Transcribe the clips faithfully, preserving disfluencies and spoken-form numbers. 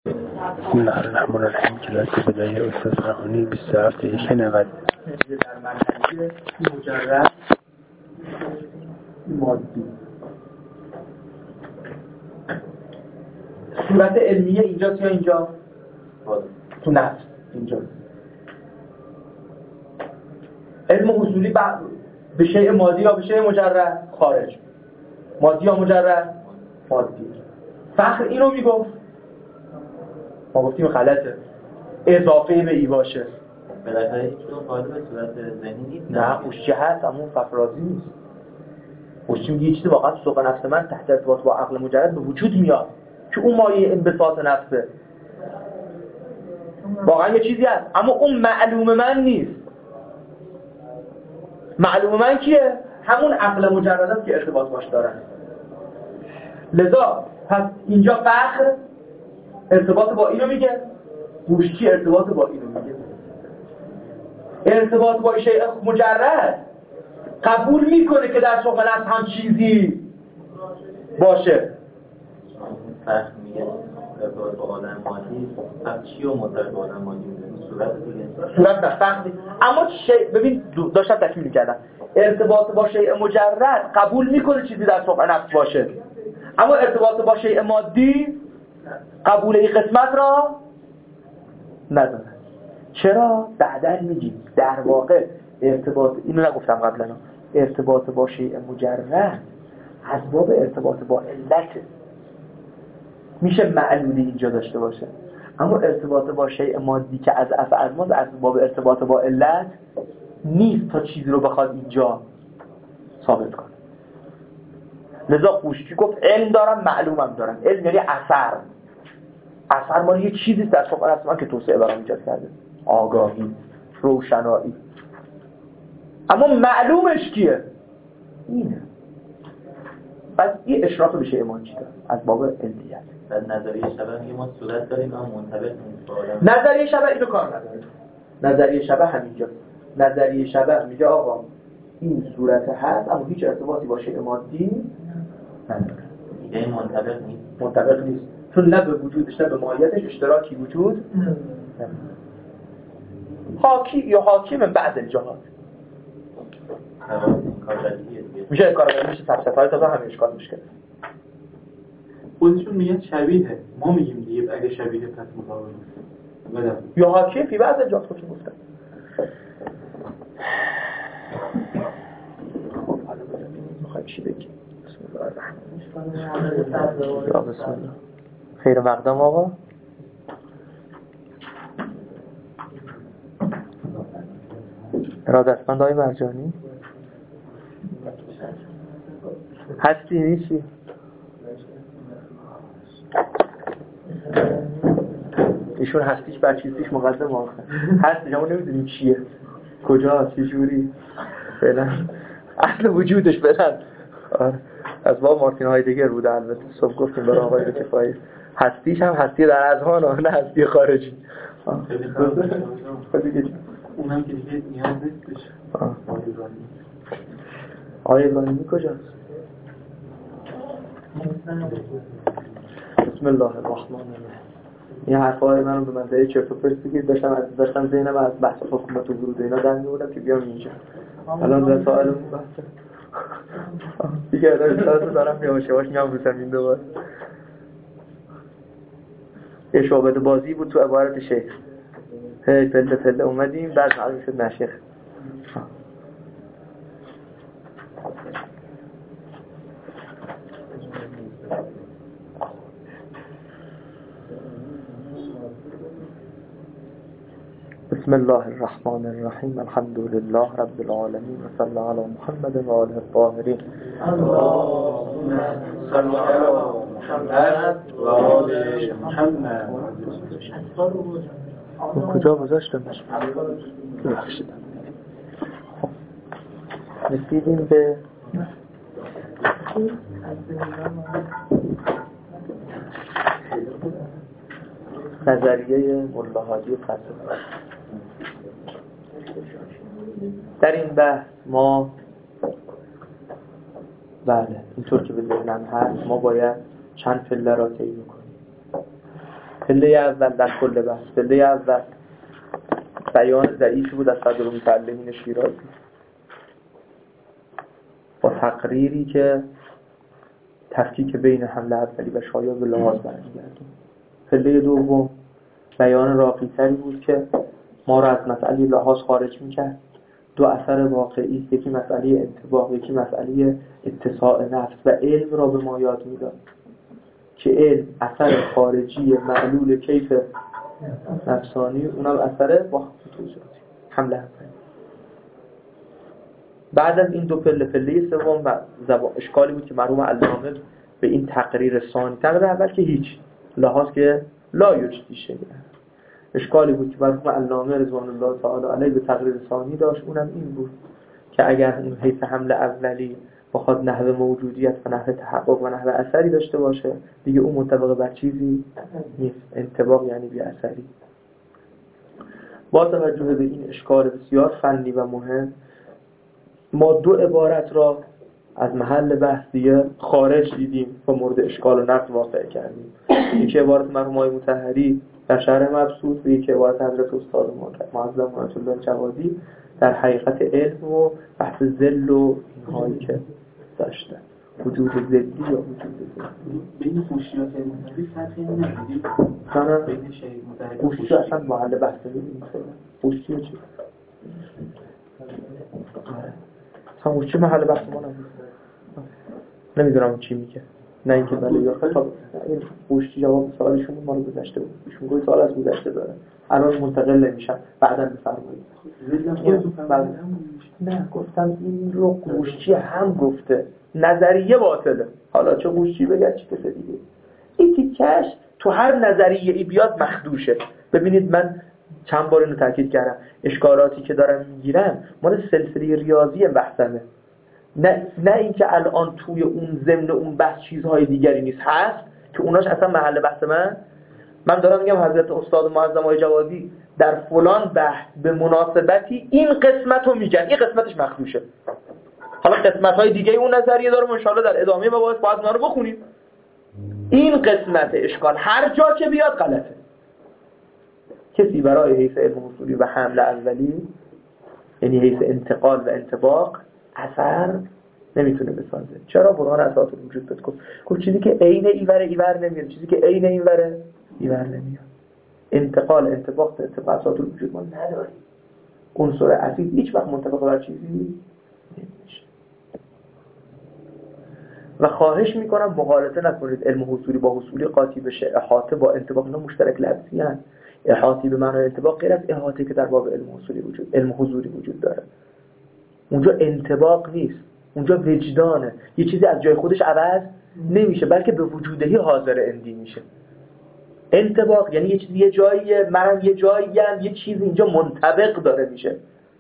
بسم الله الرحمن الرحیم. کلاس بدایع استاد فرهانی بیست و هفت یک نود. در مرحله مجرد مادی. صورت علمیه اینجاست یا اینجا؟ تو نفس اینجاست. علم اصولی به شیء مادی یا به شیء مجرد؟ خارج. مادی یا مجرد؟ مادی. فخر اینو میگفت، ما گفتیم غلطه، اضافه به ای باشه. بالاخره هیچ کدوم قالب به صورت ذهنی نیست. نه خوشی هست اما اون فقرازی نیست. خوشی میگه یه چیزی واقعا تو سوق نفس من تحت ارتباط با عقل مجرد به وجود میاد که اون مایه انبساط نفسه. واقعا یه چیزی هست اما اون معلوم من نیست. معلوم من کیه؟ همون عقل مجرد است که ارتباط باش دارن. لذا پس اینجا فخر ارتباط با اینو میگه، گوشتی ارتباط با اینو میگه. ارتباط با شیء مجرد قبول میکنه که در سوق نفس هم چیزی باشه. فخر میگه ارتباط با عالم مادی، پس چی و مرتبط با عالم مادی میده؟ صورت دیگه. صورت نه فخر. اما شیء ببین داشتم تکمیل میکردم. ارتباط با شیء مجرد قبول میکنه چیزی در سوق نفس باشه، اما ارتباط با شیء مادی قبول این قسمت را نداره. چرا؟ بعداً میگیم در واقع ارتباط، اینو نگفتم قبلا، ارتباط با شیء مجرد از باب ارتباط با علت میشه معلولی اینجا داشته باشه، اما ارتباط با شیء مادی که از اف از ماست از باب ارتباط با علت نیست تا چیزی رو بخواد اینجا ثابت کنه. لذا خوشکی گفت علم دارم معلومم دارم. علم یعنی اثر. اثر مال یه چیزی در سوق نفس من که توسعه برام ایجاد کرده، آگاهی، روشنایی. اما معلومش کیه؟ اینه. پس این اشراف به شیء مادی داره از باب علمیت. در نظریه شبه میگه ما صورت داریم اما منطبق نیست. نظریه شبه اینو کار نداره. نظریه شبه همینجاست. نظریه شبه میگه آقا این صورت هست اما هیچ ارتباطی با شیء مادی نداره. ایده منطبق نیست. منطبق نیست چون نه به وجودش نه به ماهیتش اشتراکی وجود نداره. حاکی یا حاکم بعض الجهات میشه این کار رو میشه تفسیرهای تازه همین اشکال میشه. خودشون میگن شبیه، ما میگیم دیگه اگه شبیه پس مطابقه یا حاکم فی بعض الجهات خودشون گفتن. خب حالا ببینیم میخوایم چی بگیم. بسم الله الرحمن الرحیم. یا بسم الله. خیر مقدم آقا. ارادتمند آقای مرجانی هستی نیستی؟ ایشون هستیش بر چیزیش مقدم آخر هستیش اما نمیدونیم چیه، کجا، چی جوری، فعلا اصل وجودش فعلا از باب مارتین هایدگر بوده. البته صبح گفتیم برای آقای به کفایه هستیش هم هستی در اذهان نه هستی خارجی. اونم که دیگه نیاز نیستش. آقای ابراهیمی کجاست؟ بسم الله الرحمن الرحیم. این حرفای من رو به منزله چرت و پرت بگید. داشتم از داشتم ذهنم از بحث حکومت و ورود اینا در می‌آوردم که بیام اینجا. الان رسائلمون بحث دیگه رسائل دارم یواش یواش میام رو زمین دوباره. یه شعبده بازی بود تو عبارت شیخ. هی پله پله اومدیم بعد معلوم شد نشیخ. بسم الله الرحمن الرحیم. الحمد لله رب العالمین و صلی علی محمد و آله الطاهرین. اللهم صل علی محمد و آل محمد. کجا گذاشتمش؟ ببخشید. رسیدیم به نظریه ملا هادی فلسفه. در این بحث ما بله اینطور که به ذهنم هست ما باید چند پله را طی کنیم. پله اول در کل بحث، پله اول بیان ضعیفی بود از صدرالمتعلمین شیرازی با تقریری که تفکیک بین حمله اولی و شایع به لحاظ برمیگرده. پله دوم بیان راقی‌تری بود که ما را از مسئله لحاظ خارج می‌کرد. دو اثر واقعی، یکی مسئله انطباق، یکی مسئله اتساع نفس و علم را به ما یاد می‌داد که علم اثر خارجی معلول کیف نفسانی، اونم اثر واقع توجیهاتی حمله اولی. بعد از این دو پله، پله سوم و زبان اشکالی بود که مرحوم علامه به این تقریر ثانی، تقریر اول که هیچ لحاظ که لا یجدی شیء، اشکالی بود که مرحوم علامه رضوان الله تعالی علیه به تقریر ثانی داشت، اونم این بود که اگر اون حیث حمله اولی بخواد نحوه موجودیت و نحوه تحقق و نحوه اثری داشته باشه، دیگه اون مطابق بر چیزی نیست. انطباق یعنی بی اثری. با توجه به این اشکال بسیار فنی و مهم، ما دو عبارت را از محل بحث دیگه خارج دیدیم و مورد اشکال و نقد واقع کردیم. یکی عبارت مرحوم آقای مطهری در شرح مبسوط و یکی عبارت حضرت استاد معظم آیت الله جوادی در حقیقت علم و بحث ذل و اینهایی که داشتن، وجود ذلی یا وجود ذلی. بین فوشیات علم‌نظری فرقی ندیدیم؟ نه بین شهید متحد فوشی اصلا محل بحث نیست. فوشی چی؟ اصلا فوشی محل بحث ما نبود. نمیدونم چی میگه. نه اینکه بله یا خطاب. این فوشی جواب سوالشون مال گذشته بود. ایشون گوی سوال از گذشته داره. الان منتقل نمیشن. بعداً بفرمایید. نه گفتم این رو گوشچی هم گفته، نظریه باطله. حالا چه گوشچی بگه چه کس دیگه، این تیکش تو هر نظریه ای بیاد مخدوشه. ببینید من چند بار اینو تاکید کردم، اشکالاتی که دارم میگیرم مال سلسله ریاضی بحثمه، نه نه اینکه الان توی اون ضمن اون بحث چیزهای دیگری نیست، هست که اوناش اصلا محل بحث من من دارم میگم حضرت استاد معظم آقای جوادی در فلان بحث به مناسبتی این قسمت رو میگن، این قسمتش مخدوشه. حالا قسمت‌های دیگه اون نظریه دارم ان شاءالله در ادامه مباحث باید اونا رو بخونیم. این قسمت اشکال هر جا که بیاد غلطه. کسی برای حیث علم اصولی و حمله اولی، یعنی حیث انتقال و انطباق، اثر نمیتونه بسازه. چرا؟ برهان اساس وجود بده. گفت چیزی که عین ایوره ایور نمیاد، چیزی که عین اینوره ایور نمیاد. انتقال انطباق اتفاق اساس وجود ما نداریم. عنصر اصلی هیچ وقت منطبق بر چیزی نمیشه. و خواهش میکنم مغالطه نکنید علم حصولی با حصولی قاطی بشه. احاطه با انطباق اینا مشترک لفظی هست. احاطه به معنای انطباق غیر از احاطه که در باب علم حصولی وجود علم حضوری وجود داره. اونجا انطباق نیست، اونجا وجدانه. یه چیزی از جای خودش عوض نمیشه بلکه به وجودهی حاضر اندی میشه. انطباق یعنی یه چیزی یه جاییه، منم یه جاییم، یه چیزی اینجا منطبق داره میشه.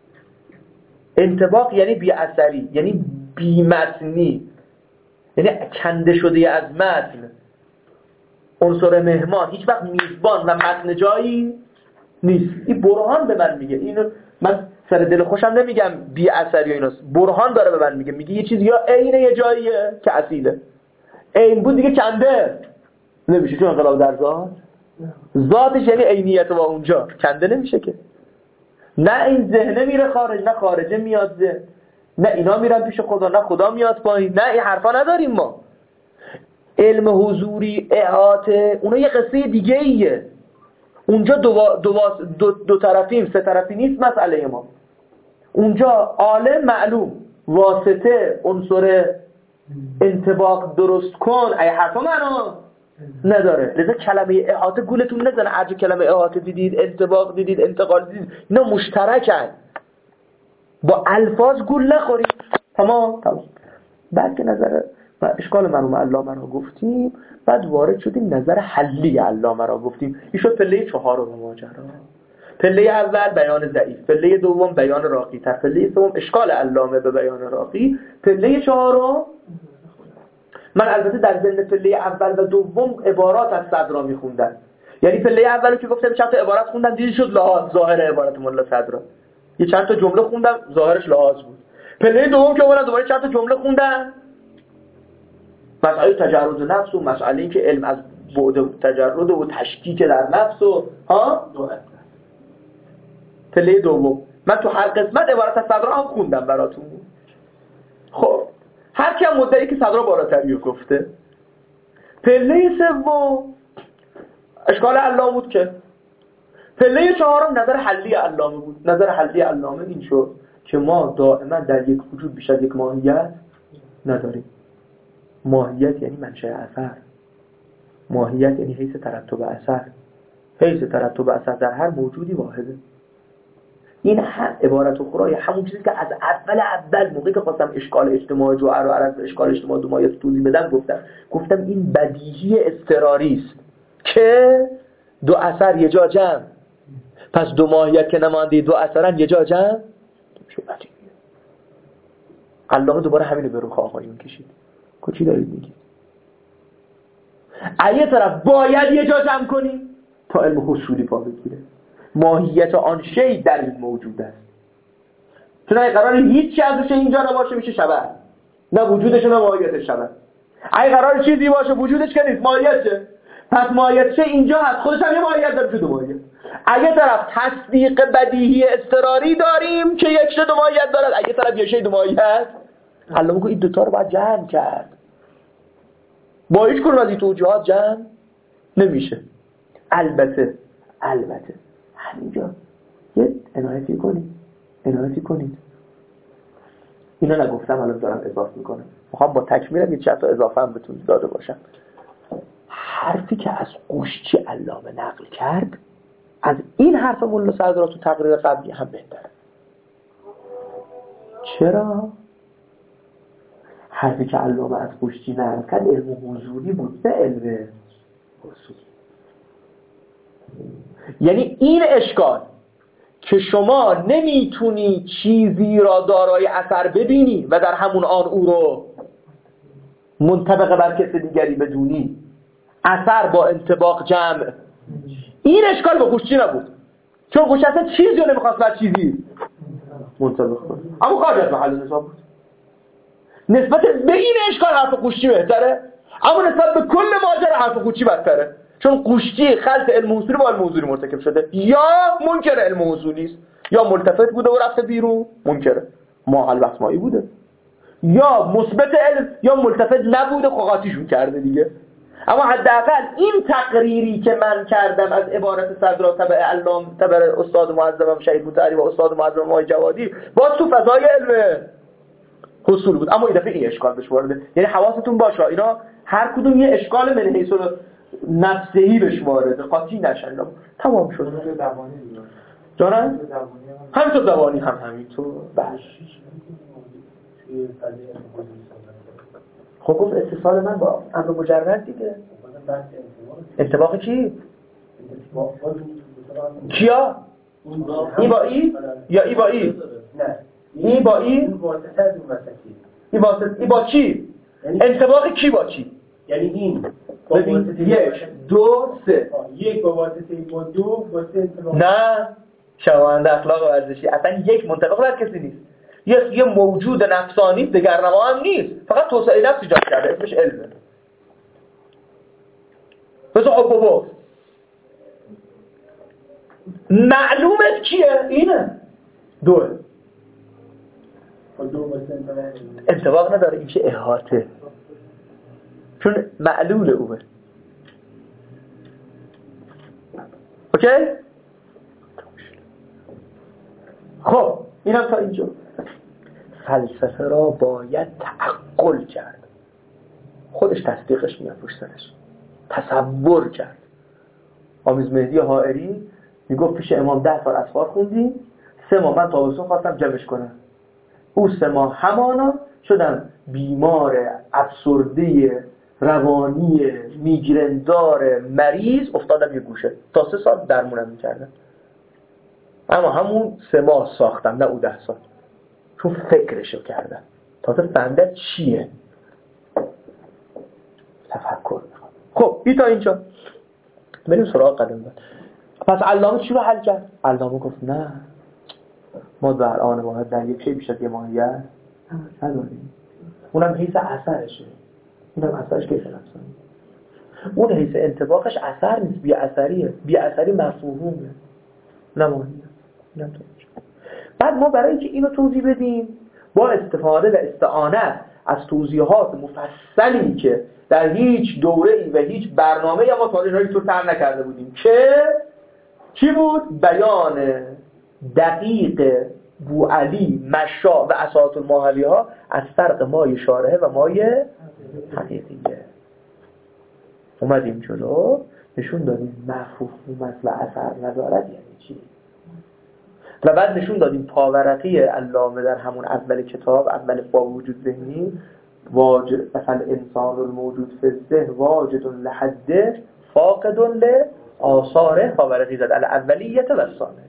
انطباق یعنی بی اثری، یعنی بی متنی، یعنی کنده شده از متن. عنصر مهمان هیچ وقت میزبان و متن جایی نیست. این برهان به من میگه. اینو من سر دل خوشم نمیگم بی اثری و ایناست. برهان داره به من میگه. میگه یه چیزی یا عین یه جاییه که اصیله، عین بود دیگه کنده نمیشه، چون انقلاب در ذات ذاتش یعنی عینیت و اونجا کنده نمیشه که. نه این ذهنه میره خارج، نه خارجه میاد ذهن، نه اینا میرن پیش خدا، نه خدا میاد پایین. نه این حرفا نداریم ما. علم حضوری احاطه اونا یه قصه دیگه ایه. اونجا دو, دو, دو, دو طرفیم، سه طرفی نیست مسئله ما. اونجا عالم معلوم، واسطه، عنصر انطباق درست کن، ای حرفا معنا نداره. لذا کلمه احاطه گولتون نزنه. هر جا کلمه احاطه دیدید، انطباق دیدید، انتقال دیدید، اینا مشترکن. با الفاظ گول نخورید. تمام تمام. بعد که نظر و اشکال مرحوم علامه را گفتیم، بعد وارد شدیم نظر حلی علامه را گفتیم. این شد پله چهارم ماجرا. پله اول بیان ضعیف، پله دوم بیان راقی تر، پله سوم اشکال علامه به بیان راقی، پله چهارم من البته در ضمن پله اول و دوم عبارات از صدرا میخوندم. یعنی پله اولو که گفتم چند تا عبارت خوندم، دیدی شد لحاظ ظاهر عبارت مولا صدرا. یه چند تا جمله خوندم ظاهرش لحاظ بود. پله دوم که اولا دوباره چند تا جمله خوندم، مسئله تجرد نفس و مسئله این که علم از بعد و تجرد و تشکیک در نفس و ها دو اثر. پله دوم من تو هر قسمت عبارت از صدرا هم خوندم براتون. خب هر کی هم مدعی که صدرا بالاتری رو گفته. پله سوم اشکال علامه بود که پله چهارم نظر حلی علامه بود. نظر حلی علامه این شد که ما دائما در یک وجود بیش از یک ماهیت نداریم. ماهیت یعنی منشأ اثر، ماهیت یعنی حیث ترتب اثر، حیث ترتب اثر در هر موجودی واحده. این هم عبارت اخرى همون چیزی که از اول اول موقعی که خواستم اشکال اجتماع جوهر و عرض اشکال اجتماع دو ماهیت توضیح بدم گفتم گفتم این بدیهی اضطراری است که دو اثر یه جا جمع، پس دو ماهیت که نمانده دو اثرن یه جا جمع شو. بدیهیه. علامه دوباره همینو به روخ آقایون کشید. چی دارید میگید؟ ایه طرف باید یه جا جمع کنی تا علم حصولی پا بگیره. ماهیت آن شی در این موجود است. چون اگه قراره هیچ چیز ازش اینجا نباشه میشه شبه، نه وجودش نه ماهیتش شبه. اگه قراره چیزی باشه وجودش که نیست ماهیتشه، پس ماهیتشه اینجا هست، خودش هم یه ماهیت داره، شده ماهیت. اگه طرف تصدیق بدیهی اضطراری داریم که یک شی دو ماهیت دارد، اگه طرف یه شی دو ماهیت، حالا میگه این دوتا رو باید جمع کرد. با هیچ کنون از این توجیهات جمع نمیشه. البته البته همینجا یه عنایتی کنید عنایتی کنید اینا نگفتم الان دارم اضافه میکنم، میخوام با تکمیلم یه چند تا اضافه هم بهتون داده باشم. حرفی که از قوشچی علامه نقل کرد از این حرف ملا صدرا تو تقریر قبلی هم بهتره. چرا؟ حرفی که علامه از قوشچی نقل کرد علم حضوری بود نه علم حصولی. یعنی این اشکال که شما نمیتونی چیزی را دارای اثر ببینی و در همون آن او رو منطبق بر کسی دیگری بدونی، اثر با انطباق جمع، این اشکال با قوشچی نبود. چون قوشچی اصلا چیزی رو نمیخواست بر چیزی منطبق کنه، اما خارج از محل نظام بود. نسبت به این اشکال حرف قوشچی بهتره، اما نسبت به کل ماجرا حرف قوشچی بدتره. چون قوشچی خلط علم حصولی با علم حضوری مرتکب شده، یا منکر علم حصولی است، یا ملتفت بوده و رفته بیرون منکره ما البسمایی بوده، یا مثبت علم یا ملتفت نبوده قاطیشون کرده دیگه. اما حداقل این تقریری که من کردم از عبارت صدرا تبع علام تبع استاد معظمم شهید بوتعلی و استاد معظمم آقای جوادی باز تو فضای علم حصول بود، اما این دفعه این اشکال بهش وارده. یعنی حواستون باشه اینا هر کدوم یه اشکال من حیث نفسهی بهش وارده، قاطی نشن. تمام شد. جانم همینطور دوانی هم همینطور. باش خب گفت اتصال من با امر مجرد دیگه. انطباق کی؟ کیا؟ ای با ای؟ یا ای با ای؟ نه ای با ای؟ این واسطه از اون وسطی. ای واسطه ای با کی؟ انطباق کی با کی؟ یعنی این با واسطه یک دو سه یک با واسطه با دو واسطه انطباق. نه شواهد اخلاق و ورزشی اصلا یک منطبق بر کسی نیست. یه یه موجود نفسانی دگرنما هم نیست، فقط توسعه نفس ایجاد کرده، اسمش علمه. بس آب بابا معلومت کیه؟ اینه دوه دو واسطه انطباق انطباق نداره، این چه احاطه، چون معلول اوه. اوکی؟ خب اینم تا اینجا. فلسفه را باید تعقل کرد، خودش تصدیقش میاد پشت سرش، تصور کرد. آمیز مهدی حائری میگفت پیش امام ده سال اذکار خوندیم، سه ماه من تابستون خواستم جمعش کنم، او سه ماه همانا شدم بیمار افسرده روانی میگرندار مریض، افتادم یه گوشه، تا سه سال درمونم میکردم، اما همون سه ماه ساختم نه او ده سال، چون فکرشو کردم تازه فهمیدم چیه تفکر. خب این تا اینجا بریم سراغ قدم بعد. پس علامه چی رو حل کرد؟ علامه گفت نه ما در آن واحد در یک شی بیش از یه ماهیت نداریم، اونم حیث اثرشه، اینم اثرش کیف نفسانی. اون حیث انطباقش اثر نیست، بی اثریه، بی اثری مفهومه نمانیه. بعد ما برای اینکه اینو توضیح بدیم با استفاده و استعانت از توضیحات مفصلی که در هیچ دوره‌ای و هیچ برنامه‌ای ما تا اینجا تو تر نکرده بودیم که چی بود؟ بیان دقیق بوعلی مشا و اساط الماهوی ها از فرق مای شارحه و مای حقیقیه. اومدیم جلو نشون دادیم مفهوم و اثر ندارد یعنی چی، و بعد نشون دادیم پاورقی علامه در همون اول کتاب، اول باب وجود ذهنی، واجد مثلا انسان الموجود فی الذهن واجد لحده فاقد لآثاره، پاورقی زد الاولیت و الثانیه.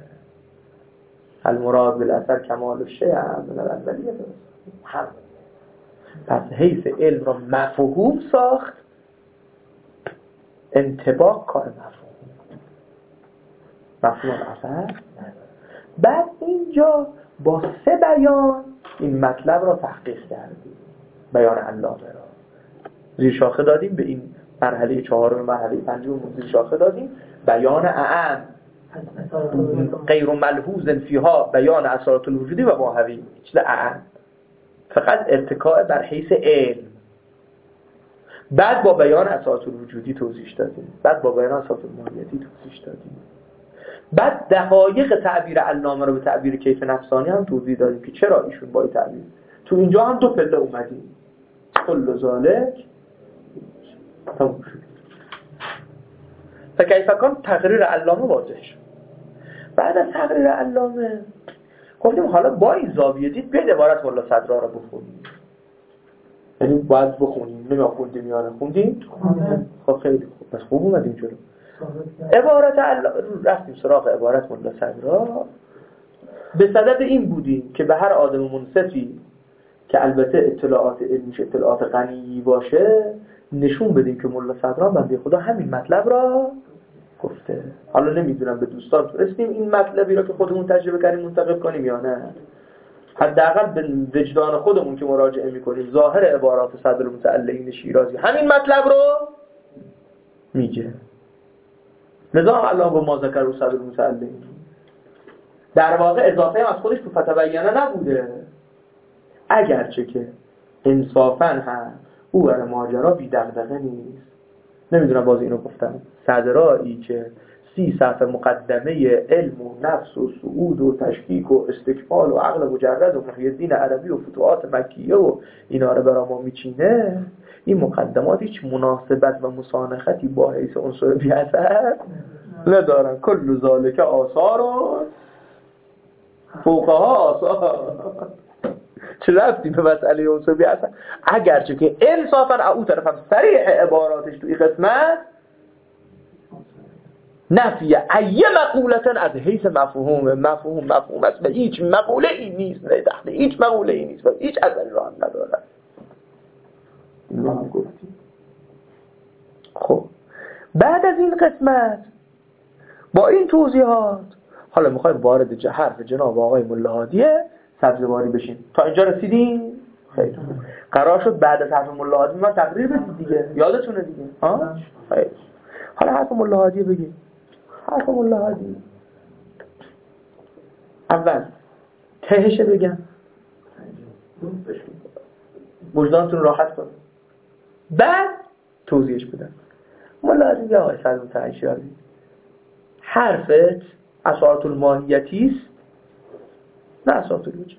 المراد بالاثر کمال الشیء من الاولیت هم. پس حیث علم را مفهوم ساخت، انطباق کار مفهوم مفهوم اثر. بعد اینجا با سه بیان این مطلب را تحقیق کردیم. بیان علامه را زیر شاخه دادیم، به این مرحله چهارم مرحله پنجم زیر شاخه دادیم. بیان اعم غیر ملحوظ فیها بیان اثرات الوجودی و ماهوی، چیز اعم فقط ارتکاء بر حیث علم. بعد با بیان اثرات الوجودی توضیح دادیم، بعد با بیان اثرات الماهیتی توضیح دادیم. بعد دقایق تعبیر علامه رو به تعبیر کیف نفسانی هم توضیح دادیم که چرا ایشون با این تعبیر. تو اینجا هم دو پله اومدیم. کل ذالک تموم شد. فکیف کان تقریر علامه واضح شد. بعد از تقریر علامه گفتیم حالا با این زاویه دید بیاید عبارت ملا صدرا رو بخونیم. یعنی باید بخونیم. نمی خوندیم یا نخوندیم؟ خب خیلی خوب. بس خوب اومدیم جلو. عبارت علامه رفتیم سراغ عبارت ملا صدرا. به صدد این بودیم که به هر آدم منصفی که البته اطلاعات علمیش اطلاعات غنی باشه نشون بدیم که ملا صدرا بنده خدا همین مطلب را گفته. حالا نمیدونم به دوستان تونستیم این مطلبی را که خودمون تجربه کردیم منتقل کنیم یا نه. حداقل به وجدان خودمون که مراجعه میکنیم ظاهر عبارات صدر متعلقین شیرازی همین مطلب رو میگه. نظام الله به ما ذکر رو صدر متعلقین در واقع اضافه هم از خودش تو فتبینه نبوده، اگرچه که انصافاً هم او بر ماجرا بی دغدغه نیست. نمیدونم باز اینو گفتم. صدرایی که سی صفحه مقدمه علم و نفس و صعود و تشکیک و استکمال و عقل مجرد و فقه دین عربی و فتوحات مکیه و اینا رو برای ما میچینه، این مقدمات هیچ مناسبت و مسانختی با حیث عنصر بی اثر ندارن. کل ذالک آثار و فوقها آثار. چه رفتی به مسئله عنصر بی اثر؟ اگرچه که انصافا او طرف هم صریح عباراتش تو این قسمت نفی ایه مقولتن از حیث مفهوم مفهوم مفهوم است و هیچ مقوله ای نیست، نه تحت هیچ مقوله ای نیست و هیچ اثری را هم ندارد. این هم گفتیم. خب بعد از این قسمت با این توضیحات حالا میخوایم وارد حرف جناب آقای ملا هادی سبزواری بشیم. تا اینجا رسیدیم؟ خیلی خوب. قرار شد بعد از حرف ملا هادی من تقریر بدید دیگه، یادتونه دیگه ها؟ خیلی. حالا حرف ملا هادی بگیم. حرف ملا هادی اول تهش بگم وجدانتون راحت کنه، بعد توضیحش بدم. ملا هادی یا آقای سلام تعیشیاری حرفت اساط الماهیتی است نه اساط الوجود.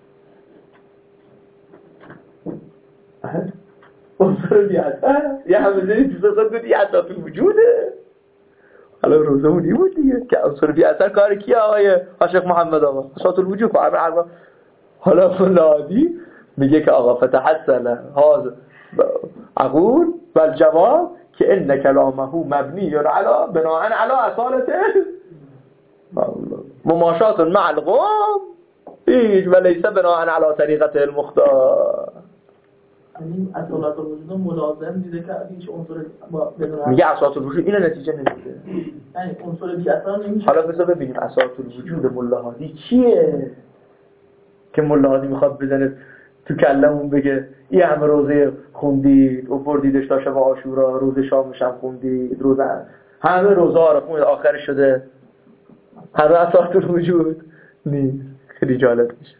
عنصر بی‌اثر یه همه چیز اصلا گفتی اساط الوجوده. حالا روزمون این بود دیگه که عنصر بی‌اثر کار کیه آقای عاشق محمد آقا؟ اساط الوجود. حالا فلادی میگه که آقا فتحسن هاذ اقول والجواب که ان کلامه مبنی علی بناء علی اصالته مماشات مع القوم ایج ولیس بناء علی طریقته المختار. این اصالات الوجود ملازم دیده که هیچ عنصر میگه اصالات الوجود اینو نتیجه نمیده. یعنی عنصر بی اثر نمیشه. حالا بذار ببینیم اصالات الوجود ملا هادی چیه که ملا هادی میخواد بزنه تو کلمون بگه این همه روزه خوندید و بردیدش تا شب عاشورا، روز شامش هم خوندید، روز همه روزه ها رو خوندید، آخر شده همه اساطیر وجود نیست. خیلی جالب میشه.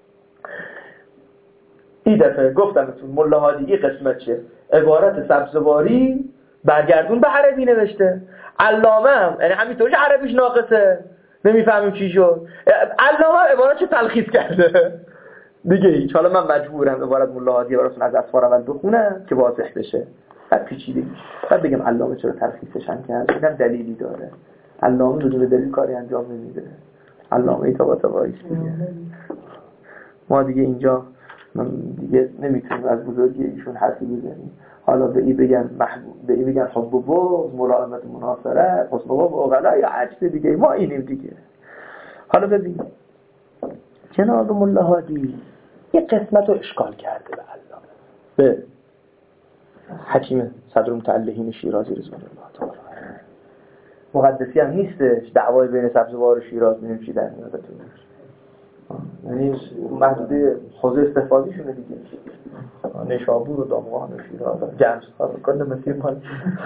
این دفعه گفتمتون ملا هادی این قسمت چیه؟ عبارت سبزواری برگردون به عربی نوشته. علامه هم یعنی همینطوریش عربیش ناقصه، نمیفهمیم چی شد. علامه عبارت چه تلخیص کرده دیگه هیچ. حالا من مجبورم عبارت ملا هادی براتون از اصفار اول بخونم که واضح بشه، بعد پیچیده میشه، بعد بگم علامه چرا تلخیصش هم کرده. اینم دلیلی داره. علامه بدون دلیل کاری انجام نمیده. علامه ای تا وایس دیگه. ما دیگه اینجا من دیگه نمیتونیم از بزرگی ایشون حرفی بزنیم. حالا به این بگن محبوب، به این بگن حب و بغض، ملائمت و مناصرت، حسن و عقلا یا عجز دیگه. ما اینیم دیگه. حالا ببین جناب ملا هادی یه قسمت رو اشکال کرده به علامه، به حکیم صدر متعلهین شیرازی رضوان الله تعالی. مقدسی هم نیستش، دعوای بین سبزوار و شیراز می‌بینیم چی در میاد تو. یعنی محدوده حوزه استفاده شونه دیگه. نشابور و دامغان و شیراز و جمس ها رو کنده مسیر مال.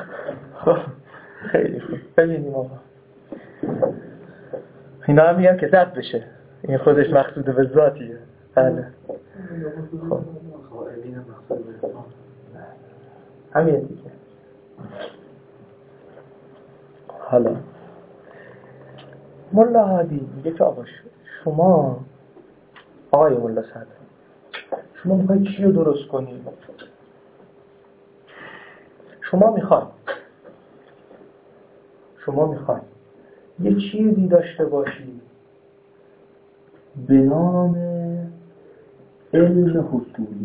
خیلی خوب. ببینیم آقا. اینا هم میگن که زد بشه. این خودش مقصود به ذاتیه. بله. خب. همین دیگه. حالا ملا هادی میگه که آقا شما آقای ملا صدر شما میخواید چی رو درست کنید؟ شما میخواید شما میخواید یه چیزی داشته باشید به نام علم حصولی.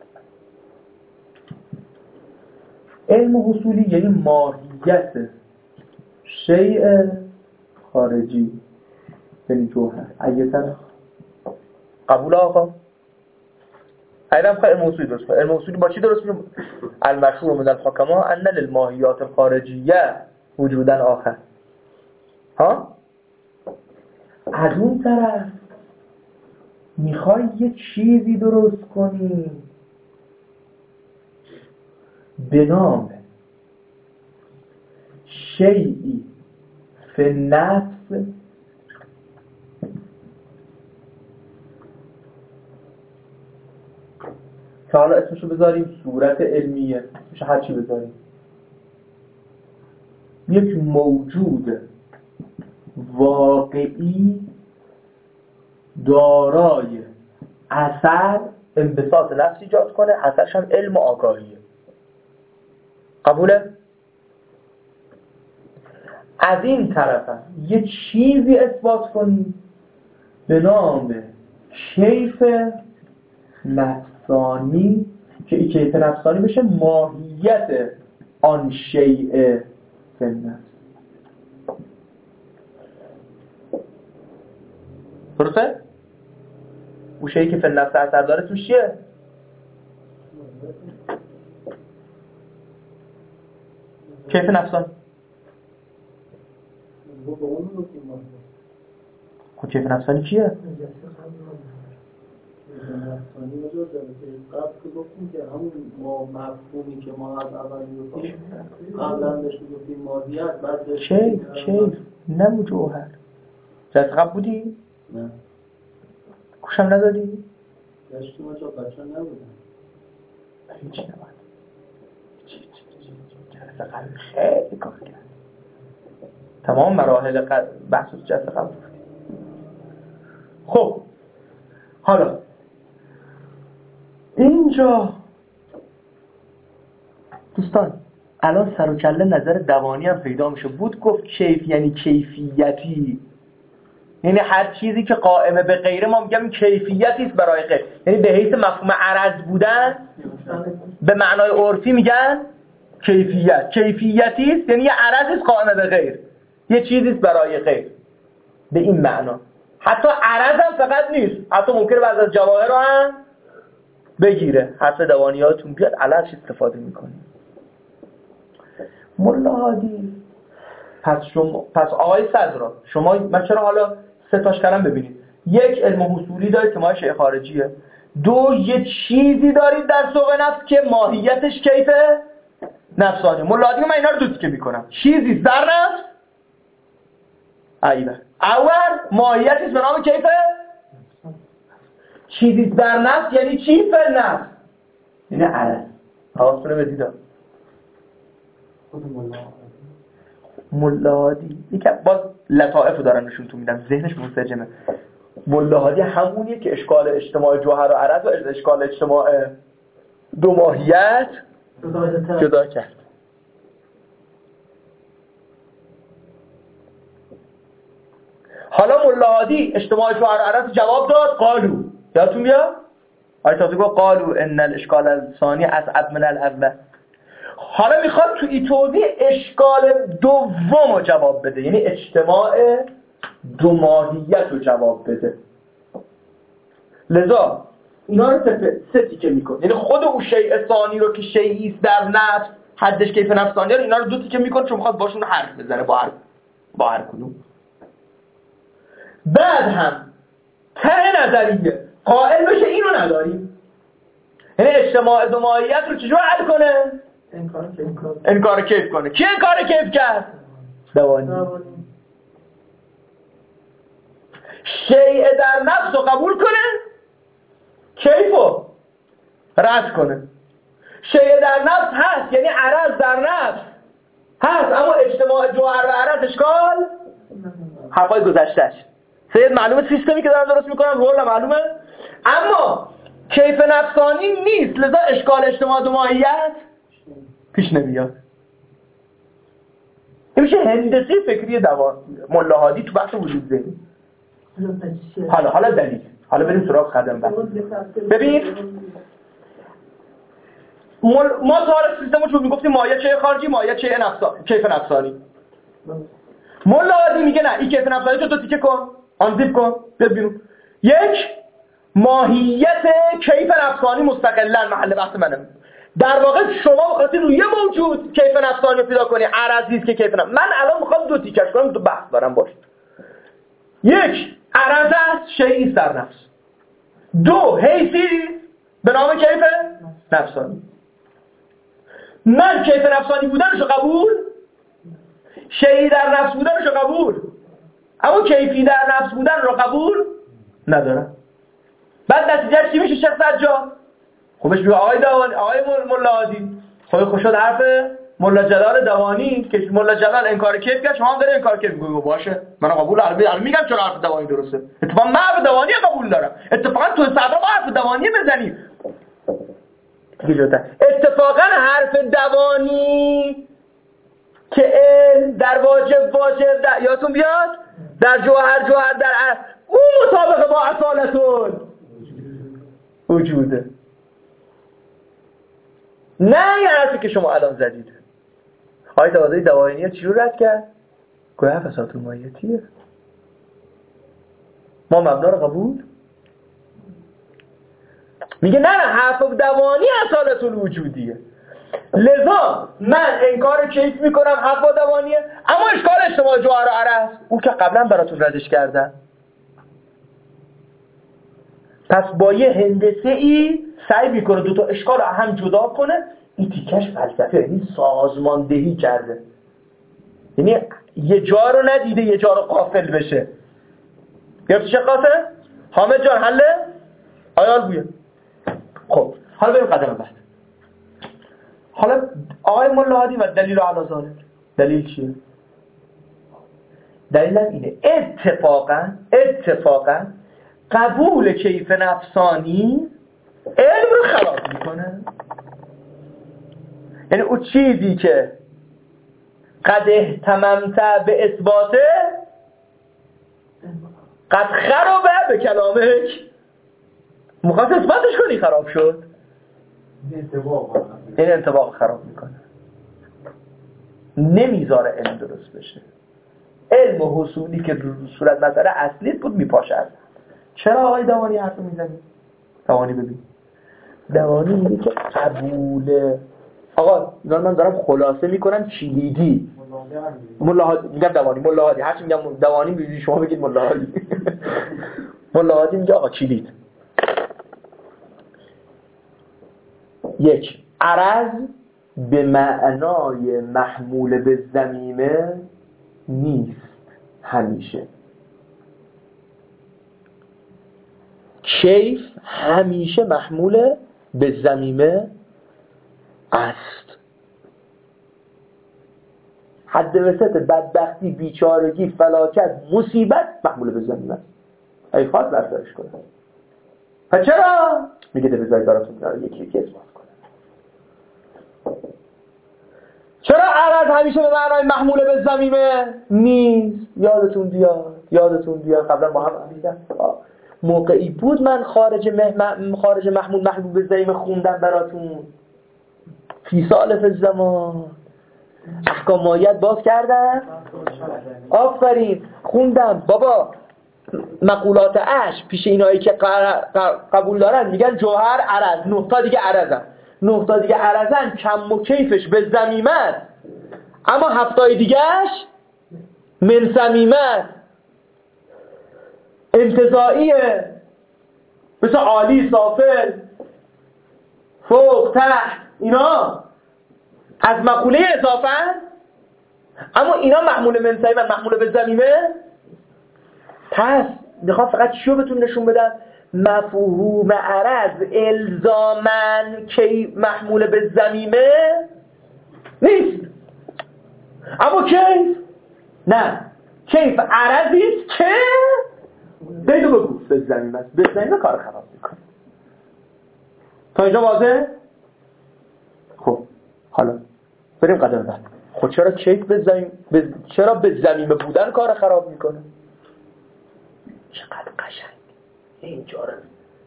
علم حصولی یعنی ماهیت شیء خارجی، یعنی جوهر. ایتن قبول آقا؟ ایرم خواهی علم حصولی درست کنه. علم حصولی با چی درست میشه؟ المشهور من الحکما ان للماهیات الخارجیه وجودا آخر. ها؟ از اون طرف میخوای یه چیزی درست کنی به نام شیئی فی نفس که حالا اسمشو بذاریم صورت علمیه، اسمشو هر چی بذاریم، یک موجود واقعی دارای اثر انبساط نفس ایجاد کنه، اثرش هم علم و آگاهیه. قبوله؟ از این طرف هم یه چیزی اثبات کنی به نام کیف نفسانی که این کیف نفسانی بشه ماهیت آن شیء فی النفس. درسته؟ اون شیئی که فی النفس اثر داره توش چیه؟ کیف نفسانی. خب کیف نفسانی چیه؟ نفسانی وجود داره که قبل که گفتیم که همون ما مفهومی که ما از اول میگفتیم قبلا بهش میگفتیم ماهیت، بعد بهش کیف کیف نه جوهر. جلسه قبل بودی؟ نه. گوشم ندادی؟ داشتیم اجا بچه نبودم. هیچی نبود. جلسه قبل خیلی کار کرد. تمام مراحل بحث جلسه قبل. خب حالا اینجا دوستان الان سر و کله نظر دوانی هم پیدا میشه. بود گفت کیف یعنی کیفیتی، یعنی هر چیزی که قائمه به غیره ما میگم کیفیتی است برای غیر، یعنی به حیث مفهوم عرض بودن به معنای عرفی میگن کیفیت. کیفیتی است یعنی یه عرضی است قائمه به غیر، یه چیزی است برای غیر به این معنا. حتی عرض هم فقط نیست، حتی ممکنه بعضی از جواهر رو هم بگیره. حرف دوانیاتون بیاد علش استفاده میکنیم. ملا هادی پس شما پس آقای صدرا شما من چرا حالا سه تاش کردم ببینید. یک علم حصولی دارید که ما شیء خارجیه، دو یه چیزی دارید در سوق نفس که ماهیتش کیف نفسانی. ملا هادی من اینا رو دو تیکه میکنم. چیزی در نفس ایوه اول ماهیتش به نام کیف چیزی در نفس یعنی چی؟ فل نفس یعنی عرض. حواستونه به دیدم ملا هادی یکی باز لطائف رو دارن نشون تو میدم ذهنش منسجمه. ملا هادی همونیه که اشکال اجتماع جوهر و عرض و اشکال اجتماع دو ماهیت جدا کرد. حالا ملا هادی اجتماع جوهر و عرض جواب داد قالو. یادتون میاد؟ آیه تازه گفت قالو ان الاشکال الثانی اصعب من الاول. حالا میخواد تو این توضیح اشکال دوم رو جواب بده، یعنی اجتماع دو ماهیت رو جواب بده. لذا اینا رو سه تیکه میکنه، یعنی خود اون شیء ثانی رو که شیئی است در نفس حدش کیف نفسانی رو اینا رو دو تیکه میکنه چون میخواد باشون حرف بزنه با هر با هر کدوم. بعد هم ته نظریه قائل بشه اینو نداریم، یعنی اجتماع دو ماهیت رو چجور حل کنه؟ انکار کیف انکار کیف کنه. کی انکار کیف کرد؟ دوانی. شیء در نفس رو قبول کنه، کیفو رد کنه. شیء در نفس هست یعنی عرض در نفس هست، اما اجتماع جوهر و عرض اشکال حرفای گذشتهش. سید معلومه سیستمی که دارن درست میکنن رول معلومه، اما کیف نفسانی نیست، لذا اشکال اجتماع دو ماهیت پیش نمیاد. این میشه هندسه فکری دوان ملا هادی تو بحث وجود ذهنی. حالا حالا دلیل حالا بریم سراغ قدم بعد. ببین مل... ما سوال سیستمو چون میگفتیم ماهیت چه خارجی ماهیت چه نفسانی کیف نفسانی. ملا هادی میگه نه این کیف نفسانی تو دو تیکه کن آنزیب کن ببینیم. یک ماهیت کیف نفسانی مستقلا محل بحث منه. در واقع شما بخواستید روی یه موجود کیف نفسانی رو پیدا کنی عرضی است که کیف نفسانی. من الان میخوام دو تیکش کنم دو بحث دارم باش. یک عرض است شیئی است در نفس. دو حیثی به نام کیف نفسانی. من کیف نفسانی بودنشو قبول، شیئی در نفس بودنشو قبول، اما کیفی در نفس بودن رو قبول ندارم. بعد نتیجهش چی میشه شیخ سجاد؟ خوبش بگو آقای دوانی آقای ملا هادی خب خوش شد حرف ملا جلال دوانی که ملا جلال انکار کیف کرد شما هم داره انکار کیف میگی باشه من قبول الان میگم چرا حرف دوانی درسته. اتفاقا من حرف دوانی قبول دارم. اتفاقا تو صدر ما حرف دوانی بزنیم. اتفاقا حرف دوانی که علم در واجب واجب در یادتون بیاد در جوهر جوهر در اصل اون مطابق با اصالتون وجوده، نه یه حرفی که شما الان زدید. آقای دوازده دوانی چی رو رد کرد؟ گویا حرف اصالتون ماهیتیه. ما مبنا رو قبول میگه نه نه حرف دوانی اصالتون وجودیه، لذا من انکار کیف میکنم حرف دوانیه، اما اشکال اجتماع جوهر و عرض او که قبلا براتون ردش کردن. پس با یه هندسه ای سعی میکنه دو تا اشکال رو هم جدا کنه. این تیکش فلسفه یعنی سازماندهی کرده، یعنی یه جا رو ندیده یه جا رو غافل بشه. گرفتی چه قاسم؟ حامد جان حله؟ آیال بویه. خب حالا بریم قدم بعد. حالا آقای ملا هادی و دلیل علی ذالک. دلیل چیه؟ دلیلم اینه اتفاقا اتفاقا قبول کیف نفسانی علم رو خراب میکنه. یعنی اون چیزی که قد اهتممت به اثباته قد خرابه به کلامک مخواست اثباتش کنی خراب شد. این انطباق خراب میکنه، نمیذاره علم درست بشه. علم و حصولی که صورت مسئله اصلی بود میپاشه از. چرا آقای دوانی حرف میزنی؟ دوانی ببین دوانی میگه که قبول آقا اینا من دارم خلاصه میکنم کلیدی. ملا هادی میگم دوانی ملا هادی هرچی میگم دوانی میگی شما بگید ملا هادی. ملا هادی میگه آقا کلید یک، عرض به معنای محمول به ضمیمه نیست همیشه. کیف همیشه محمول به ضمیمه است. حد وسط بدبختی، بیچارگی، فلاکت، مصیبت محمول به ضمیمه است. ای خواست بردارش کنه. پس چرا؟ میگه ده بذاری براتون داره یکی یکی اثبات کنه. چرا عرض همیشه به معنای محمول به ضمیمه نیست؟ یادتون بیاد یادتون بیاد قبلا ما هم دیدم موقعی بود من خارج مح... خارج محمول محمول به ضمیمه خوندم براتون فی سالف الزمان احکام مایت باز کردم. آفرین خوندم بابا. مقولات اش پیش اینایی که قبول دارن میگن جوهر عرض، نه تا دیگه عرضن، نه تا دیگه عرضن، کم و کیفش به ضمیمه است، اما هفتای دیگهش من ضمیمه است، انتزاعیه، مثل عالی، سافل، فوق، تحت، اینا از مقوله اضافه، اما اینا محمول من ضمیمه، محمول به ضمیمه. پس میخوام فقط چیو بهتون نشون بدم؟ مفهوم عرض الزاماً کی محمول به ضمیمه نیست، اما کیف نه، کیف عرضی است که بگو بگو به ضمیمه است، به ضمیمه کار خراب میکنه. تا اینجا واضحه؟ خب حالا بریم قدم بعد. خب چرا کیف به ضمیم به... چرا به ضمیمه بودن کار خراب میکنه؟ چقدر قشنگ اینجا رو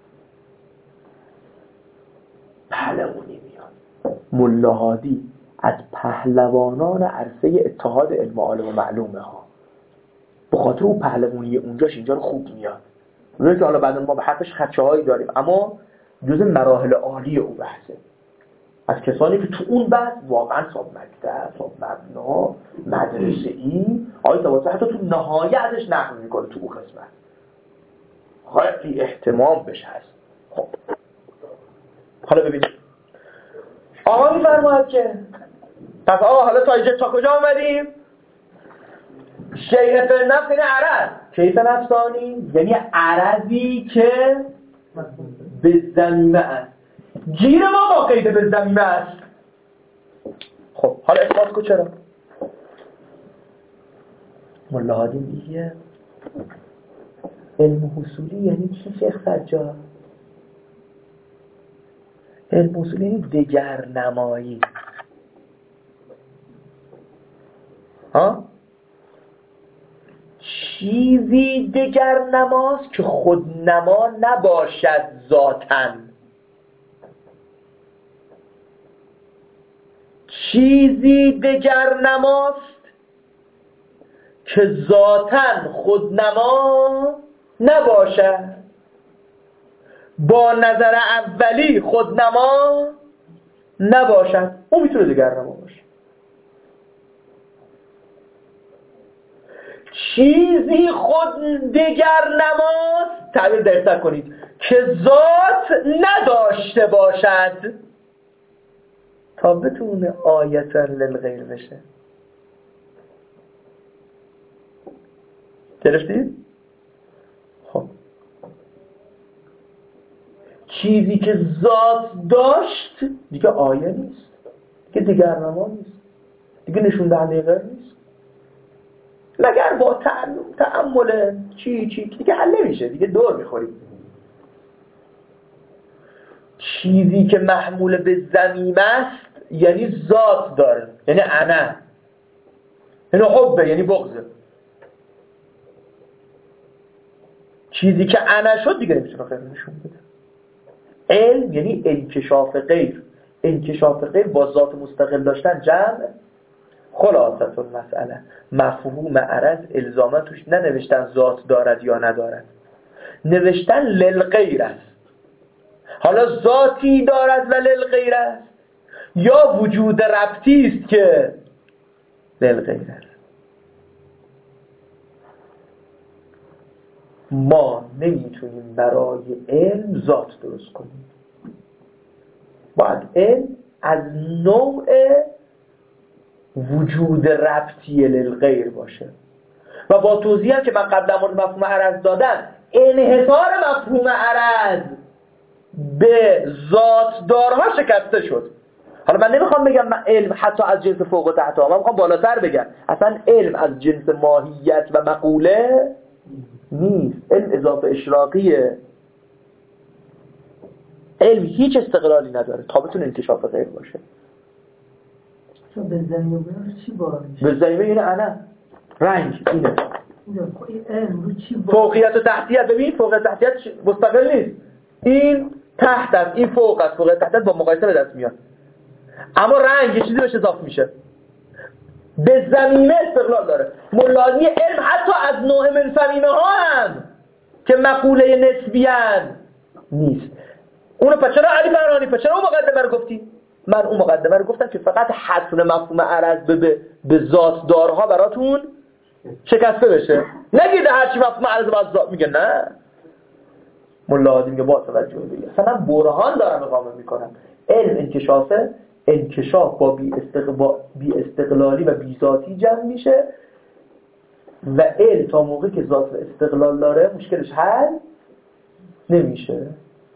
پهلوانی میاد. ملا هادی از پهلوانان عرصه اتحاد علم عالم و معلومه ها، به خاطر اون پهلوانی اونجاش اینجا رو خوب میاد. اونجا که حالا بعد ما به حقش خدشه هایی داریم، اما جز مراحل عالی او بحثه. از کسانی که تو اون بحث واقعا صاحب مکتب، صاحب مبنا، مدرسه‌ای، آقای طباطبایی حتی تو نهایه ازش نقل میکنه تو اون قسمت. خیلی احتمام بهش هست. خب حالا ببینید آقا میفرماید که پس آقا حالا تا اینجا تا کجا آمدیم؟ شیء فی النفس یعنی عرض، کیف نفسانی یعنی عرضی که به ضمیمه است. گیر ما با قید به ضمیمه است. خب حالا اثبات کو چرا؟ ملا هادی میگه علم حصولی یعنی چی شیخ سجاد؟ علم حصولی یعنی دگرنمایی. ها؟ چیزی دگرنماست که خودنما نباشد ذاتاً. چیزی دگرنماست که ذاتاً خودنما نباشد. با نظر اولی خودنما نباشد، اون میتونه دگرنما باشه. چیزی خود دگرنماست، تعبیر دقیق‌تر کنید، که ذات نداشته باشد تا بتونه آیتا للغیر بشه. گرفتید؟ خب چیزی که ذات داشت دیگه آیه نیست، دیگه دگرنما نیست، دیگه نشون دهنده غیر نیست. مگر با تأمل چی چی دیگه حل نمیشه، دیگه دور میخوریم. چیزی که محمول به ضمیمه است یعنی ذات داره، یعنی انا، یعنی حبه، یعنی بغضه. چیزی که انا شد دیگه نمیتونه غیر نشون بده. علم یعنی انکشاف غیر، انکشاف غیر با ذات مستقل داشتن جمع. خلاصه المسئله مفهوم عرض الزاما توش ننوشتن ذات دارد یا ندارد، نوشتن للغیر است. حالا ذاتی دارد و للغیر است یا وجود ربطی است که للغیر است. ما نمیتونیم برای علم ذات درست کنیم، باید علم از نوع وجود ربطی للغیر باشه و با توضیح هم که من قبل در مورد مفهوم عرض دادم، انحصار مفهوم عرض به ذاتدارها شکسته شد. حالا من نمیخوام بگم من علم حتی از جنس فوق و تحت ها، من میخوام بالاتر بگم اصلا علم از جنس ماهیت و مقوله نیست. علم اضافه اشراقیه. علم هیچ استقلالی نداره تا بتونه انکشاف غیر باشه. به زمینه چی بار میشه؟ به زمینه اینه انا رنگ اینه علم رو چی بار؟ فوقیت و تحتیت. ببین فوقیت و تحتیت مستقل نیست، این تحت است این فوق است. فوقیت و تحتیت با مقایسه به دست میاد، اما رنگ یه چیزی بهش اضافه میشه. به زمینه استقلال داره. مولادی علم حتی از نوع من فهمیمه ها هم که مقوله نسبیان نیست. اونو پس چرا علی فرانی پس چرا اون مقدمه رو گفتی؟ من اون مقدمه رو گفتم که فقط حصر مفهوم عرض به به, به ذات دارها براتون شکسته بشه. نگید هرچی مفهوم عرض باز ذات میگه نه. مولادی میگه با توجه بگه اصلا من برهان دارم اقامه میکنم. علم انکشافه، انکشاف با بی, استقبا... بی استقلالی و بی ذاتی جمع میشه و علم تا موقعی که ذات و استقلال داره مشکلش حل نمیشه.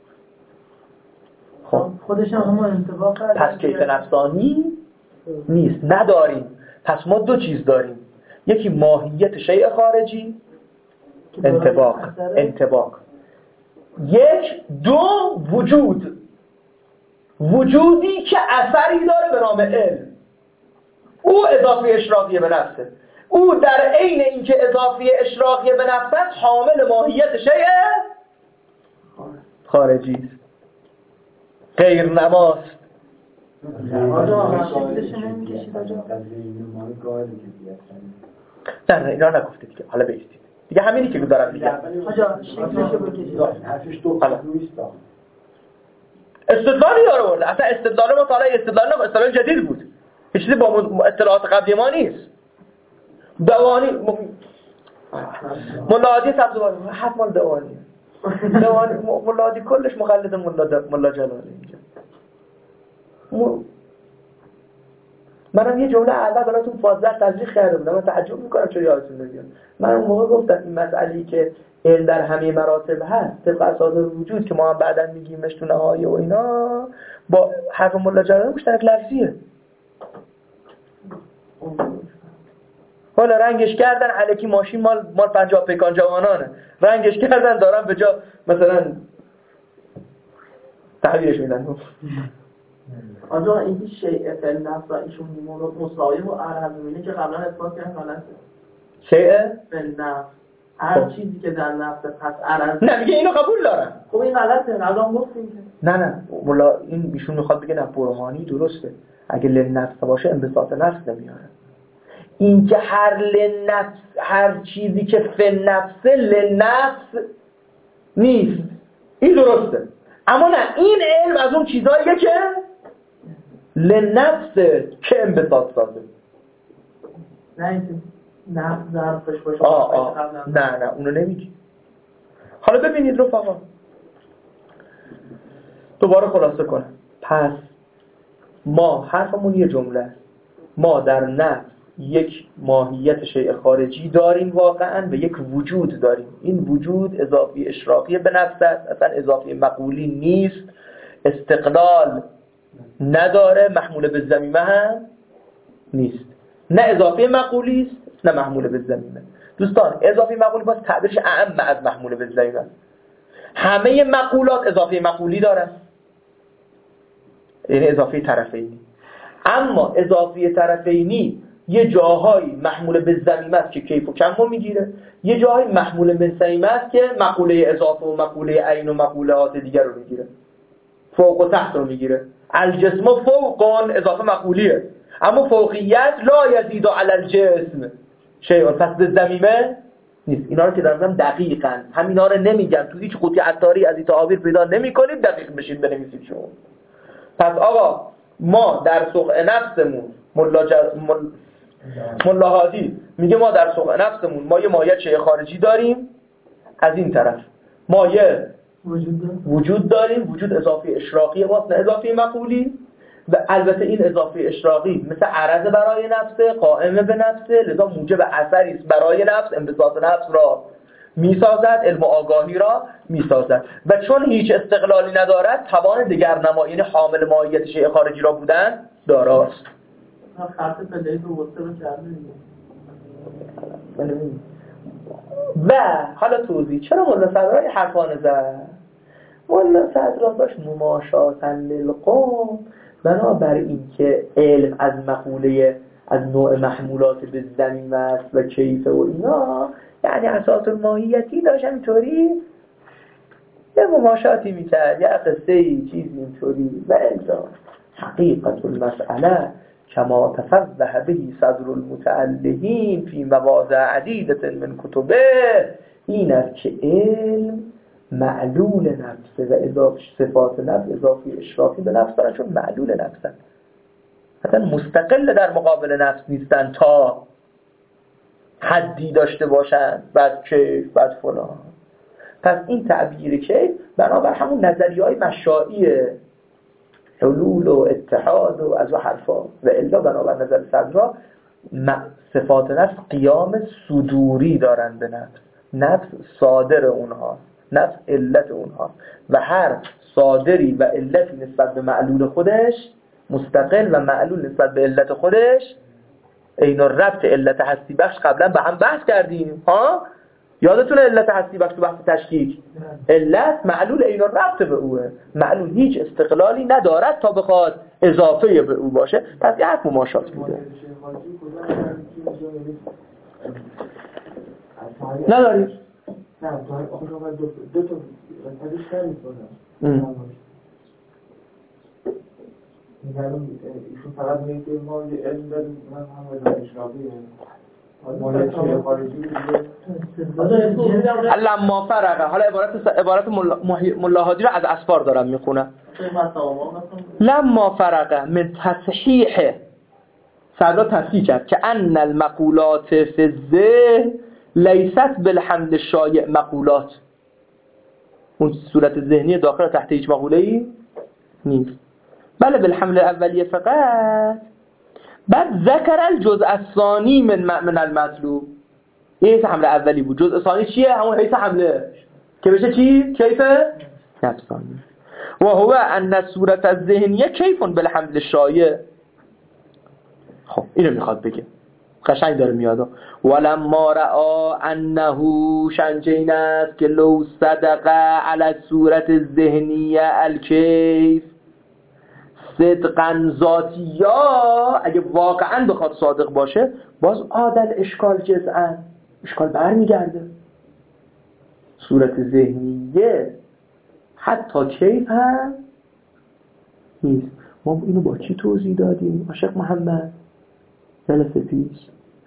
خب خودش هم همون انطباق کرد. پس کیف نفسانی نیست، نداریم. پس ما دو چیز داریم، یکی ماهیت شیء خارجی، انطباق انطباق یک دو وجود، وجودی که اثری داره به نام علم. او اضافه اشراقیه به نفسه. او در عین اینکه اضافه اشراقیه به نفسه است حامل ماهیت شیء خارجی است، غیر نماست. نه نه اینا نگفته دیگه. حالا بیستید دیگه همینی که دارم میگم. استدلالی داره ورده. اصلا استدلال ما طالع استدلال نه، استدلال جدید بود. هیچ چیزی با اصطلاحات قبلی ما نیست. دوانی مولادی سبزواری حرف مال دوانی. دوانی مولادی کلش مقلد مولا مولا جلالی اینجا. منم یه جمله اول براتون فاضل تشریح کرده بودم. من تعجب میکنم چرا یادتون نمیاد. من اون موقع گفتم این مسئله‌ای که علم در همه مراتب هست طبق اساس وجود که ما هم بعداً میگیمش تو نهایه و اینا با حرف مولا جلالی مشترک لفظیه. حالا رنگش کردن الکی ماشین مال مال پنجاه پیکان جوانانه، رنگش کردن دارن به جا مثلا تعبیرش میدن. آنجا این شیء فعل نفس و ایشون مساوی و عرض میینه که قبلا اثبات کردن غلطه. شیء فعل نفس هر چیزی که در نفس پس عرض نه میگه اینو قبول دارن. خب این غلطه. قبلا گفتیم که نه نه مولا این ایشون میخواد بگه نه برهانی درسته. اگه لنفس باشه انبساط نفس نمیاره. این که هر لنفس هر چیزی که فی نفس لنفس نیست این درسته. اما نه این علم از اون چیزاییه که لنفس که انبساط سازه. نه اینکه نفس ظرفش باشه. آه آه نه نه اونو نمیگی. حالا ببینید رفقا دوباره خلاصه کنم. پس ما حرفمون یه جمله است. ما در نفس یک ماهیت شیء خارجی داریم واقعا و یک وجود داریم. این وجود اضافی اشراقی به نفس است، اصلا اضافی مقولی نیست، استقلال نداره، محمول به ضمیمه هم نیست. نه اضافی مقولی است نه محمول به ضمیمه. دوستان اضافی مقولی باز تعبیرش اعم از محمول به ضمیمه است. همه مقولات اضافی مقولی دارن، یعنی اضافی طرفینی. اما اضافی طرفینی یه جاهایی محمول به ضمیمه است که کیف و کم رو میگیره، یه جاهایی محمول به ضمیمه است که مقوله اضافه و مقوله عین و مقولات دیگر رو میگیره، فوق و تحت رو میگیره. الجسم فوقان اضافه مقولیه، اما فوقیت لا یزید علی الجسم شیء، پس به ضمیمه نیست. اینا رو که دارم دقیقاً همینا رو نمیگم، تو هیچ قوطی عطاری از این تعابیر پیدا نمی‌کنید، دقیق بشید بنویسید شما. پس آقا ما در سوق نفسمون ملا جل... مل... ملا هادی میگه ما در سوق نفسمون ما یه مایه شیء خارجی داریم، از این طرف ما یه وجود داره. وجود داریم، وجود اضافی اشراقی باست نه اضافی مقولی. و البته این اضافی اشراقی مثل عرض برای نفسه، قائمه به نفسه، لذا موجب اثری است برای نفس، انبساط نفس را میسازد، علم و آگاهی را میسازد و چون هیچ استقلالی ندارد توان دگرنمایی، یعنی حامل ماهیت شیء خارجی را بودن داراست. خط پله‌ای به وسط رو کرده دیگه. و حالا توضیح چرا ملا صدرا این حرفانه زد؟ ملا صدرا داشت مماشاتا للقوم بنابر این که علم از مقوله از نوع محمولات به زمین است و کیف و اینا، یعنی اساس الماهیتی داشت اینطوری یه مماشاتی میکرد، یه قصه‌ای چیزی اینطوری و الا حقیقت المسئله کما تفضح به صدر المتعلقین فی مواضع عدیدة من کتبه این است که علم معلول نفسه و اضافه صفات نفس اضافی اشرافی به نفس دارن، چون معلول نفسن، حتی مستقل در مقابل نفس نیستن تا حدی داشته باشن بعد کیف بعد فلان. پس این تعبیر کیف بنابر همون نظریه‌های مشاعیه، حلول و اتحاد و از و حرفا و الا بنابر نظر صدرا صفات نفس قیام صدوری دارن به نفس، نفس صادر اونهاست، نفس علت اونهاست و هر صادری و علتی نسبت به معلول خودش مستقل و معلول نسبت به علت خودش عین الربط علت هستی بخش قبلا به هم بحث کردیم ها، یادتونه علت هستی بخش تو بحث تشکیک علت معلول عین الربط به اوه، معلول هیچ استقلالی ندارد تا بخواد اضافه به او باشه، پس یه حرف مماشات بوده نداریم. نه تو آخه دو دو تا قضیه شامل کنه. میگم ایشون فقط میگه ما یه علم داریم من هم از اشراقیه. ما یه چیز خارجی دیگه. لما فرقه، حالا عبارت عبارت ملا هادی رو از اسفار دارم میخونم. لما فرقه من تصحیح صدرا تصحیح کرد که ان المقولات فی الذهن لیست بالحمل شایع مقولات، اون صورت ذهنی داخل تحت هیچ مقوله‌ای نیست، بله بالحمل اولیه فقط. بعد ذکر الجزء الثانی من من المطلوب، این حمله اولی بود، جزء ثانی چیه؟ همون حیث حمله که بشه چی؟ کیف نفسانی و هو ان صورت الذهنیه کیف بالحمل شایع. خب اینو میخواد بگه، قشنگ داره میاد. ولما رأى انه شنجین است که لو صدق على صورت الذهنیه الکیف صدقا ذاتیا، اگه واقعا بخواد صادق باشه باز عادل اشکال جزءا اشکال برمیگرده، صورت ذهنیه حتی کیف هم نیست. ما اینو با چی توضیح دادیم عاشق محمد جلسه پیش؟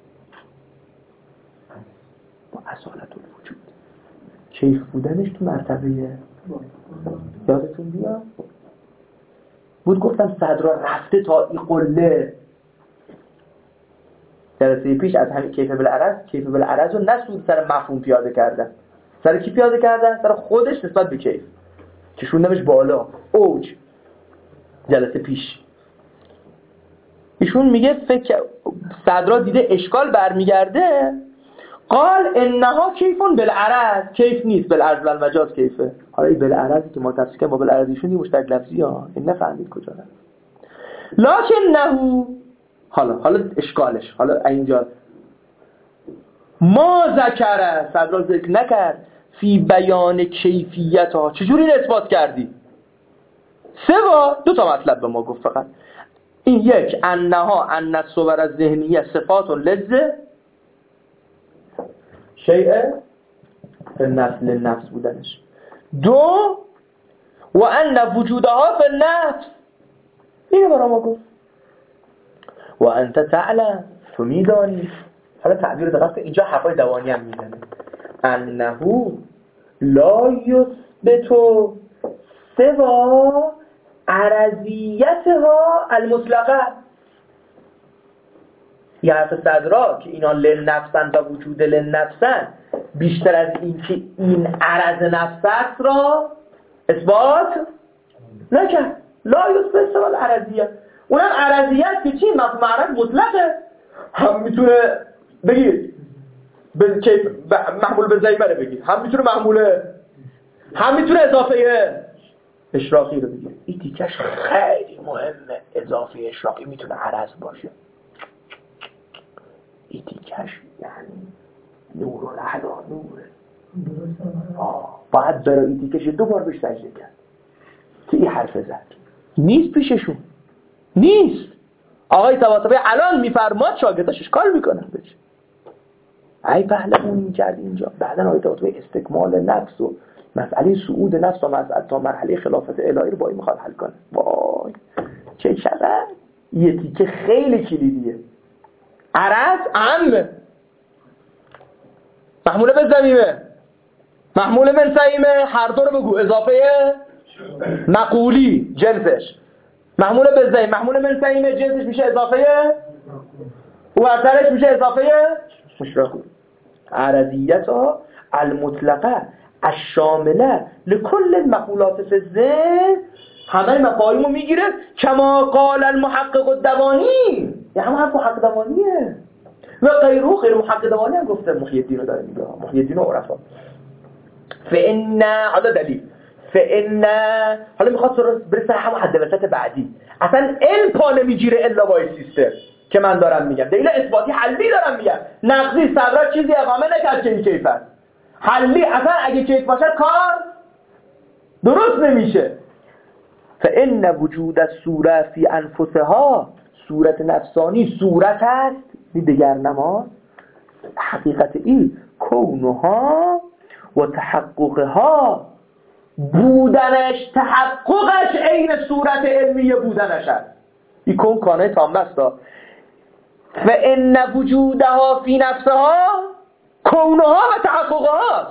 با اصالت الوجود، کیف بودنش تو مرتبه یادتون بیاد بود، گفتم صدرا رفته تا این قله جلسه پیش از همین کیف بالعرض، کیف بالعرض رو نه سر مفهوم پیاده کردن، سر کی پیاده کردن؟ سر خودش نسبت به کیف که شوندمش بالا اوج جلسه پیش. ایشون میگه فکر صدرا دیده اشکال برمیگرده، قال انها کیفون بالعرض، کیف نیست بالعرض و المجاز کیفه. حالا این بالعرضی که ما تفسیر کردیم با بالعرضیشون این مشترک لفظی ها، این نفهمید کجا رفت. لکنه حالا حالا اشکالش حالا اینجا ما ذکره صدرا ذکر نکرد فی بیان کیفیت ها. چجوری این اثبات کردی؟ سه با دو تا مطلب به ما گفت فقط. این یک انها ان الصور الذهنیه صفات لذه شیء النفس للنفس بودنش، دو و ان وجودها فی النفس، اینو برای ما گفت. و انت تعلم، تو میدانی. حالا تعبیر دقیق اینجا حرفای دوانی هم میزنه، انه لا یثبت سوا عرضیتها المطلقه. یه حرف صدرا که اینا لنفسن و وجود لنفسن بیشتر از این که این عرض نفس است را اثبات نکرد. لا یثبت استقلال عرضیه. اونم عرضیت که چی؟ مفهوم عرض مطلقه، هم میتونه بگید به کیف محمول به زیمره بگید، هم میتونه محموله، هم میتونه اضافه اشراقی رو بگید. این تیکش خیلی مهمه. اضافه اشراقی میتونه عرض باشه. این تیکش یعنی نور العلا نوره. آه باید برای این تیکش دو بار بهش سجده کرد که این حرف زد. نیست پیششون، نیست. آقای طباطبایی الان میفرماد شاگرداش اشکال میکنن بهش. ای پهلوون این کرد اینجا. بعدن آقای طباطبایی استکمال نفس و مسئله صعود نفس و مسئله تا مرحله خلافت الهی رو با این میخواد حل کنه. وای چه چقدر یه تیکه خیلی کلیدیه. عرض عمه، محموله به زمیمه، محموله من سیمه، هر دو رو بگو. اضافه مقولی جنسش محموله به زمیم، محموله من سیمه جنسش میشه اضافه و اثرش میشه اضافه مشرقی. عرضیت ها المطلقه الشامله لكل المقولات فی الذهن همه مفاهیمو میگیره. کما قال المحقق الدوانی، یعنی هم حرف محقق دوانیه و غیره. غیر محقق دوانی هم گفته محی الدین رو داره میگه، محی الدین و عرفا. فإن هذا دلیل. فإن حالا میخواد برسه همون حد وسط بعدی. اصلا علم پا نمیگیره الا با سیستم که من دارم میگم. دلیل اثباتی حلی دارم میگم. نقضی صدرا چیزی اقامه نکرد که این کیف است. حلی اصلا اگه کیف باشه کار درست نمیشه. فإن وجود الصورة فی انفسها، صورت نفسانی صورت است دیگر نماز. حقیقت این کونها و تحققها، بودنش تحققش عین صورت علمیه بودنش است. این کون کانه تام است. فإن وجودها فی نفسها کونها و تحققها،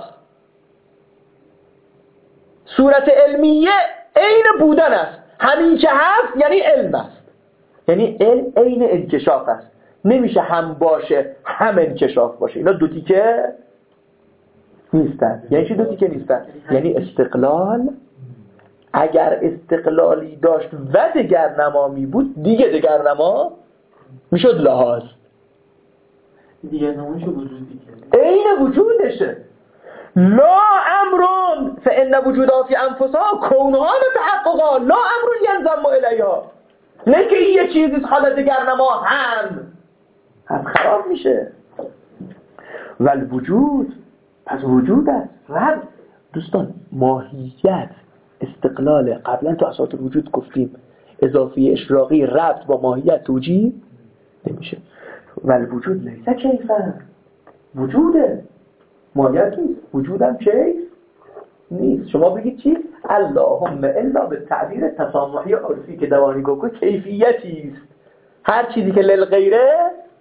صورت علمیه عین بودن است. همین که هست یعنی علم است، یعنی علم عین انکشاف است. نمیشه هم باشه هم انکشاف باشه. اینا دو تیکه نیستن. یعنی چی دو تیکه نیستن؟ یعنی استقلال اگر استقلالی داشت و دگرنمایی بود دیگه دگرنما میشد لحاظ. دگرنماییشو وجودی کرد. عین وجودشه. لا امرون فإن وجودها فی انفسها کونها و تحققها لا امرون ینضم الیها. نه که یه چیزی حالا دگرنما هم هم خراب میشه. ول وجود پس وجود است. رب دوستان ماهیت استقلال قبلا تو اساس وجود گفتیم اضافی اشراقی ربط با ماهیت توجیه نمیشه. ول وجود لیسه کیفن، وجوده ماهیت نیست. وجودم کیف نیست. شما بگید چی؟ اللهم الا به تعبیر تسامحی عرفی که دوانی گفت کیفیتی است. هر چیزی که للغیره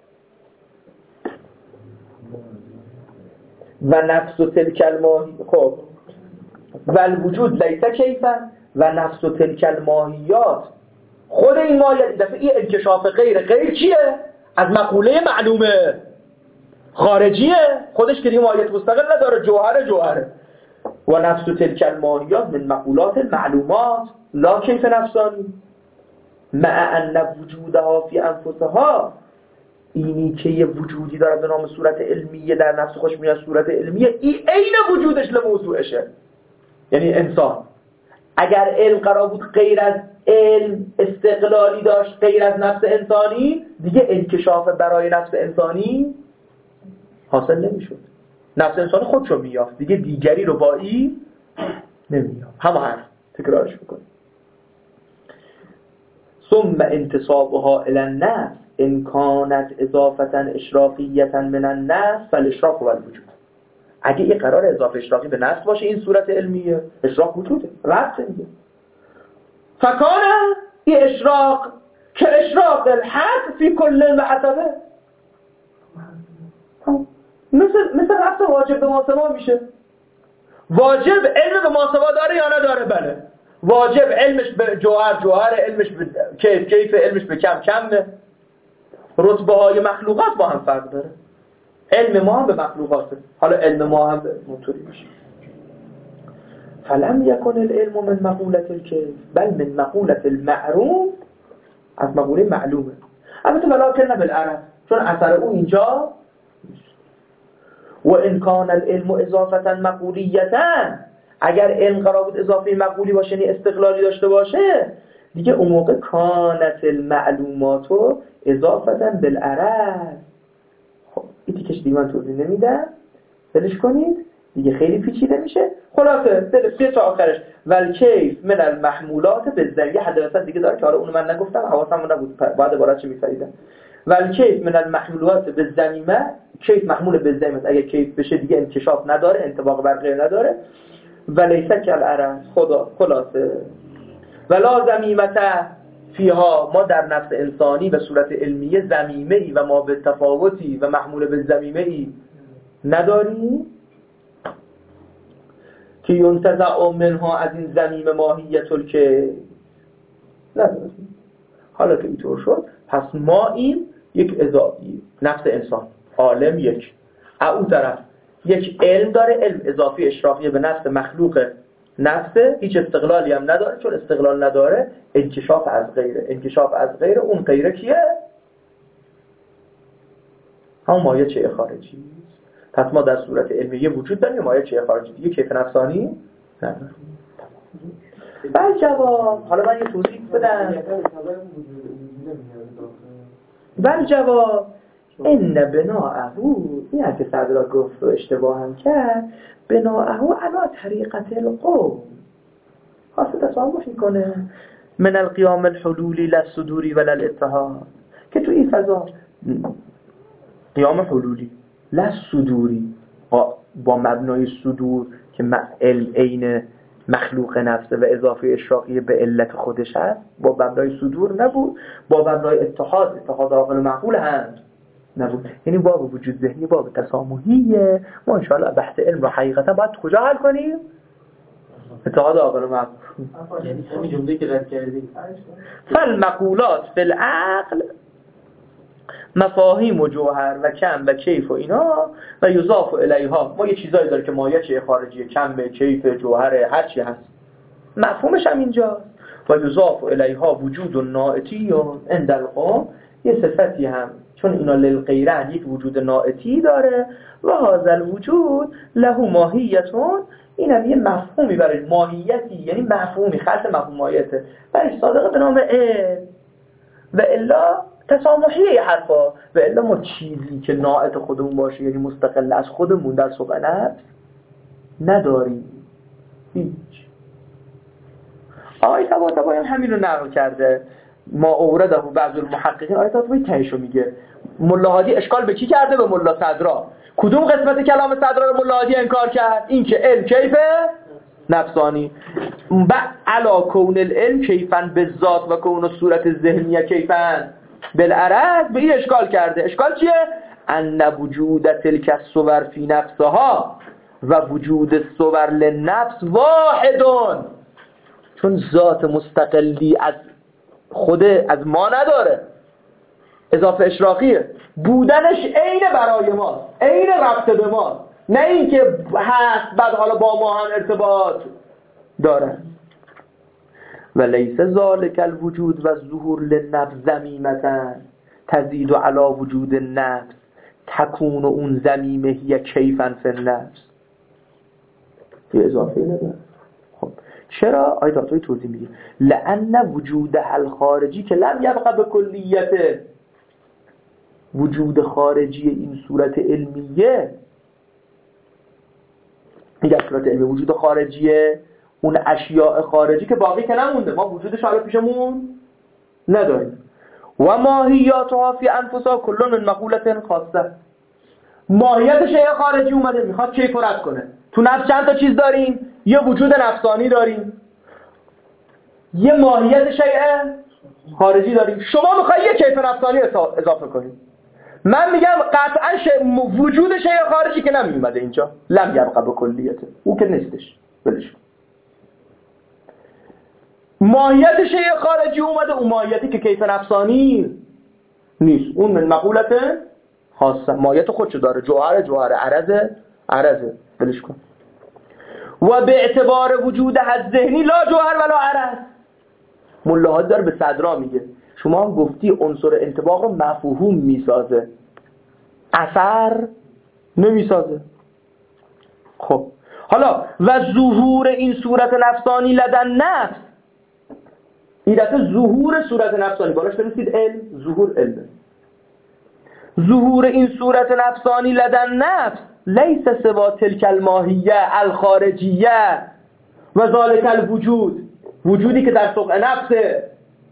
و نفس و تلک الماهی. خب ول وجود لیسه کیفن و نفس و تلک الماهیات، خود این ماهیت دفعه این انکشاف غیر. غیر چیه؟ از مقوله معلومه خارجیه، خودش که این ماهیت مستقل نداره. جوهر جوهره. و نفس و تلک الماهیات من مقولات معلومات لا کیف نفسانی مع ان وجودها فی انفسها. اینی که یه وجودی داره به نام صورت علمیه در نفس خوش میاد صورت علمیه، این عین وجودش لموضوعشه. یعنی انسان اگر علم قرار بود غیر از علم استقلالی داشت غیر از نفس انسانی، دیگه انکشاف برای نفس انسانی حاصل نمیشد. نفس انسانی خودشو میافت دیگه، دیگری رو با این نمیافت. همه حرف تکرارش بکنیم. ثم انتصابها الى النفس ان كانت اضافه اشراقیه من النفس فالاشراق هو الوجود. اگه این قرار اضافه اشراقی به نفس باشه این صورت علمیه، اشراق وجوده، ربط میده. فکانه این اشراق که اشراق الحق فی کل محتبه، مثل مثل ربط واجب به ماسوا میشه. واجب علم به ماسوا داره یا نداره؟ بله. واجب علمش به جوهر جوهر، علمش به کیف کیف، علمش به کم کمه. رتبه های مخلوقات با هم فرق داره. علم ما هم به مخلوقاته، حالا علم ما هم به موتوری میشه. فلم یکن العلم من مقولة الکیف بل من مقولة المعروف، از مقوله معلومه. البته ولکن بالعرب، چون اثر او اینجا و ان کان العلم اضافه مقولیه، اگر علم قرار بود اضافه مقولی باشه یعنی استقلالی داشته باشه دیگه اون موقع کانت المعلومات اضافه بالعرب. خب این تیکش دیگه من توضیح نمیدم، بلش کنید دیگه خیلی پیچیده میشه. خلاصه بده تا آخرش والکیف من المحمولات بالذریعه حداثت دیگه داره که حالا اونو من نگفتم، حواسم نبود بعد عبارت چه میفهمیدم. والکیف من المحمولات بالذمیمه، کیف محمول بالذمیمه، اگه کیف بشه دیگه انکشاف نداره، انطباق بر غیر نداره. ولیسه کالعرض، خدا خلاصه ولا ذمیمه فیها، ما در نفس انسانی به صورت علمیه ذمیمه ای و ما به تفاوتی و محمول به ذمیمه ای نداریم که ینتزع منها، از این ذمیم ماهیت الکیف نداریم. حالا که اینطور شد پس ما این یک اضافی نفس انسان عالم یک او طرف یک علم داره، علم اضافی اشراقیه به نفس مخلوق نفسه، هیچ استقلالی هم نداره، چون استقلال نداره انکشاف از غیره، انکشاف از غیره اون غیره کیه؟ همون مایه خارجی. پس ما در صورت علمیه وجود داریم مایه خارجی، دیگه کیف نفسانی نداریم. بله جواب، حالا من یه توضیح بدم. بله جواب، ان بناءه، این هر که صدرا گفت و اشتباه هم کرد، بناءه علا طریقت القوم، خاصه تصامح میکنه من القیام الحلولی للصدوری ولا الاتحاد، که تو این فضا قیام حلولی للصدوری با مبنای صدور که عین مخلوق نفسه و اضافه اشراقیه به علت خودش هست، با مبنای صدور نبود، با مبنای اتحاد، اتحاد عاقل و معقول هم نبود. یعنی باب وجود ذهنی باب تسامحیه. ما انشاءالله بحث علم رو حقیقتا باید کجا حل کنیم؟ اتحاد عاقل و معقول. یعنی همین جمله که رد کردیم فالمقولات فی العقل مفاهیم و جوهر و کم و کیف و اینا و یضاف الیها، ما یه چیزایی داره که مایه خارجی، کم، کیف، جوهر، هر چی هست مفهومش هم اینجاست. و یضاف الیها وجود نائتی عند القوم، یه صفتی هم چون اینا للغیرن یک وجود نائتی داره و هذا الوجود له ماهیتون، این هم یه مفهومی برای ماهیتی، یعنی مفهومی خلط مفهوم ماهیته برای صادقه به نام علم. و الا تسامحیه حرفا، و الا ما چیزی که ناعت خودمون باشه یعنی مستقل از خودمون در سوق نفس نداریم هیچ. آقای طباطبایی هم همین رو نقل کرده، ما اورده بعض المحققین. آقای طباطبایی تهشو میگه ملا هادی اشکال به کی کرده؟ به ملا صدرا. کدوم قسمت کلام صدرا رو ملا هادی انکار کرد؟ این که علم کیفه نفسانی و علا کون العلم کیفن بالذات و کون صورت ذهنیه کیفن بالعرض، به این اشکال کرده. اشکال چیه؟ ان وجود تلک الصور فی نفسها و وجود الصور للنفس واحدون، چون ذات مستقلی از خود از ما نداره، اضافه اشراقیه، بودنش عین برای ما، عین ربط به ما، نه این که هست بعد حالا با ما هم ارتباط داره. و لیس ذالک الوجود و ظهور للنفس ذمیمتن تزید علی وجود النفس تکون اون ذمیمه هی کیفن فی النفس، یه اضافه نداره. خب چرا؟ آیه داتوی توضیح میگه لأن وجود الخارجی که لم یبقى به کلیت، وجود خارجی این صورت علمیه، این صورت علمی وجود خارجیه، اون اشیاء خارجی که باقی که نمونده، ما وجودش حالا پیشمون نداریم. و ماهیاتها فی انفسها کل من مقولة خاصه، ماهیت شیء خارجی اومده میخواد کیف رد کنه. تو نفس چند تا چیز داریم؟ یه وجود نفسانی داریم، یه ماهیت شیء خارجی داریم. شما میخوای یه کیف نفسانی اضافه کنید، من میگم قطعا شیء وجود شیء خارجی که نمیومده اینجا، لم یبقى به کلیته، او که نیستش، بلش. ماهیت شیء خارجی اومده، اون ماهیتی که کیف نفسانی نیست، اون من مقولته خاصه، ماهیت خودشو داره، جوهر جوهر، عرض عرض، بلش کن. و به اعتبار وجود حد ذهنی لا جوهر ولا عرض. ملاها داره به صدرا میگه شما هم گفتی عنصر انطباق رو مفهوم میسازه، اثر نمیسازه. خب حالا و ظهور این صورت نفسانی لدن نفس، این دفعه ظهور صورت نفسانی بالاش برسید علم، ظهور علم. ظهور این صورت نفسانی لدن نفس لیس سوا تلک الماهیه الخارجیه و ذالک الوجود، وجودی که در سوق نفسه.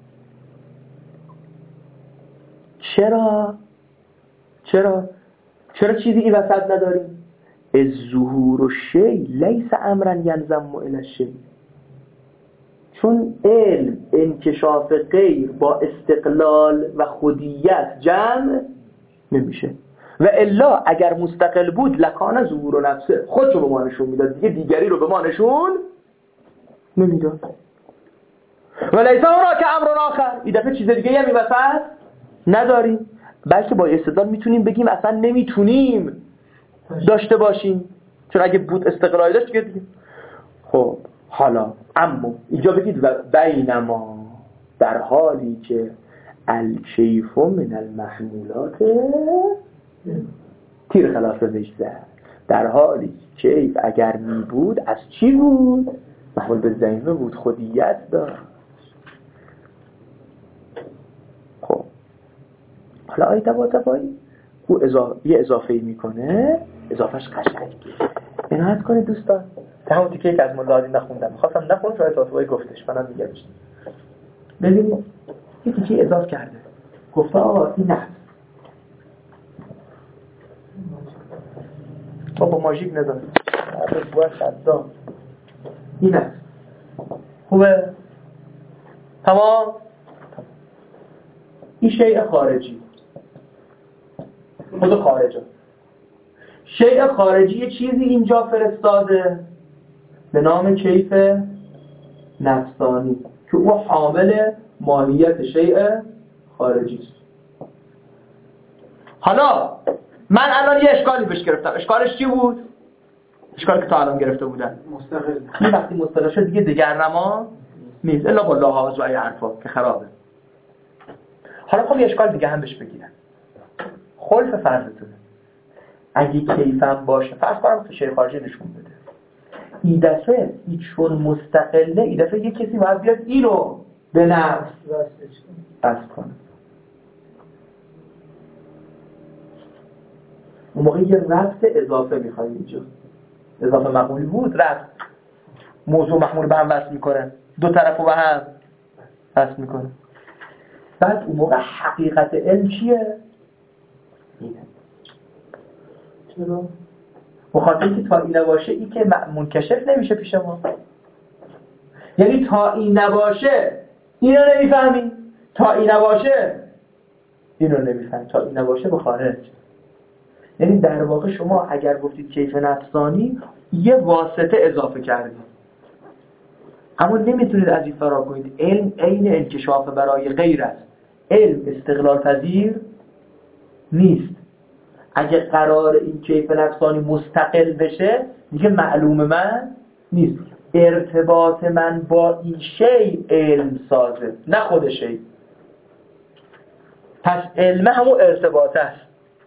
چرا؟ چرا؟ چرا چیزی این وسط نداریم؟ از ظهور و شی لیس امرا ینضم الی الشی، چون علم انکشاف غیر با استقلال و خودیت جمع نمیشه و الا اگر مستقل بود لکان ظهور و نفسه، خودشو به ما نشون میداد دیگه، دیگری رو به ما نشون نمیداد. و لیس هناک امر آخر، این دفعه چیز دیگه هم این وسط نداریم، بلکه با استدلال میتونیم بگیم اصلا نمیتونیم داشته باشیم، چون اگه بود استقلالی داشت دیگه دیگه. خب حالا اما اینجا بگید و بینما، در حالی که الکیف من المحمولات تیر خلاف وجده، در حالی کیف اگر می بود از چی بود؟ محمول به ذهنه بود، خودیت داشت. خب حالا آیه تبا تبایی او اضافه یه اضافه میکنه، اضافهش قشنگه. عنایت کنید دوستان، همون تیکه که از مولادی نخوندم خواستم نخونم شاید تبایی گفتش منم میگم ببینید یه تیکه اضافه کرده، گفته آقا این نفس با با ماژیک نزن باید صدا این نفس خوبه تمام. این شیء خارجی، خود خارجه، شیء خارجی یه چیزی اینجا فرستاده به نام کیف نفسانی که او حامل ماهیت شیء خارجی است. حالا من الان یه اشکالی بهش گرفتم، اشکالش چی بود؟ اشکالی که تا الان گرفته بودن مستقل. این وقتی مستقل شد دیگه دگرنما نیست الا با لحاظ و ای حرفا که خرابه. حالا خب یه اشکال دیگه هم بهش بگیرن، خلف فرضتونه اگه کیفم باشه فرض کنم که شیء خارجی نشون بده، این دفعه این چون مستقله، این دفعه یه کسی باید بیاد اینو به نفس بس کنه. اون موقع یه ربط اضافه میخوایم اینجا، اضافه مقبول بود، ربط موضوع محمول به هم وصل میکنه، دو طرفو به هم وصل میکنه. بعد اون موقع حقیقت علم چیه؟ اینه. چرا؟ بخاطر که تا این نباشه این که منکشف نمیشه پیش ما، یعنی تا این نباشه اینو نمیفهمی، تا این نباشه اینو نمیفهمی، تا این نباشه به خارج. یعنی در واقع شما اگر گفتید کیف نفسانی یه واسطه اضافه کردید، اما نمیتونید از این فرار کنید. علم عین انکشاف برای غیر است، علم استقلال پذیر نیست. اگه قرار این کیف نفسانی مستقل بشه دیگه معلوم من نیست، ارتباط من با این شی علم سازه نه خود شی. پس علم همون ارتباط است.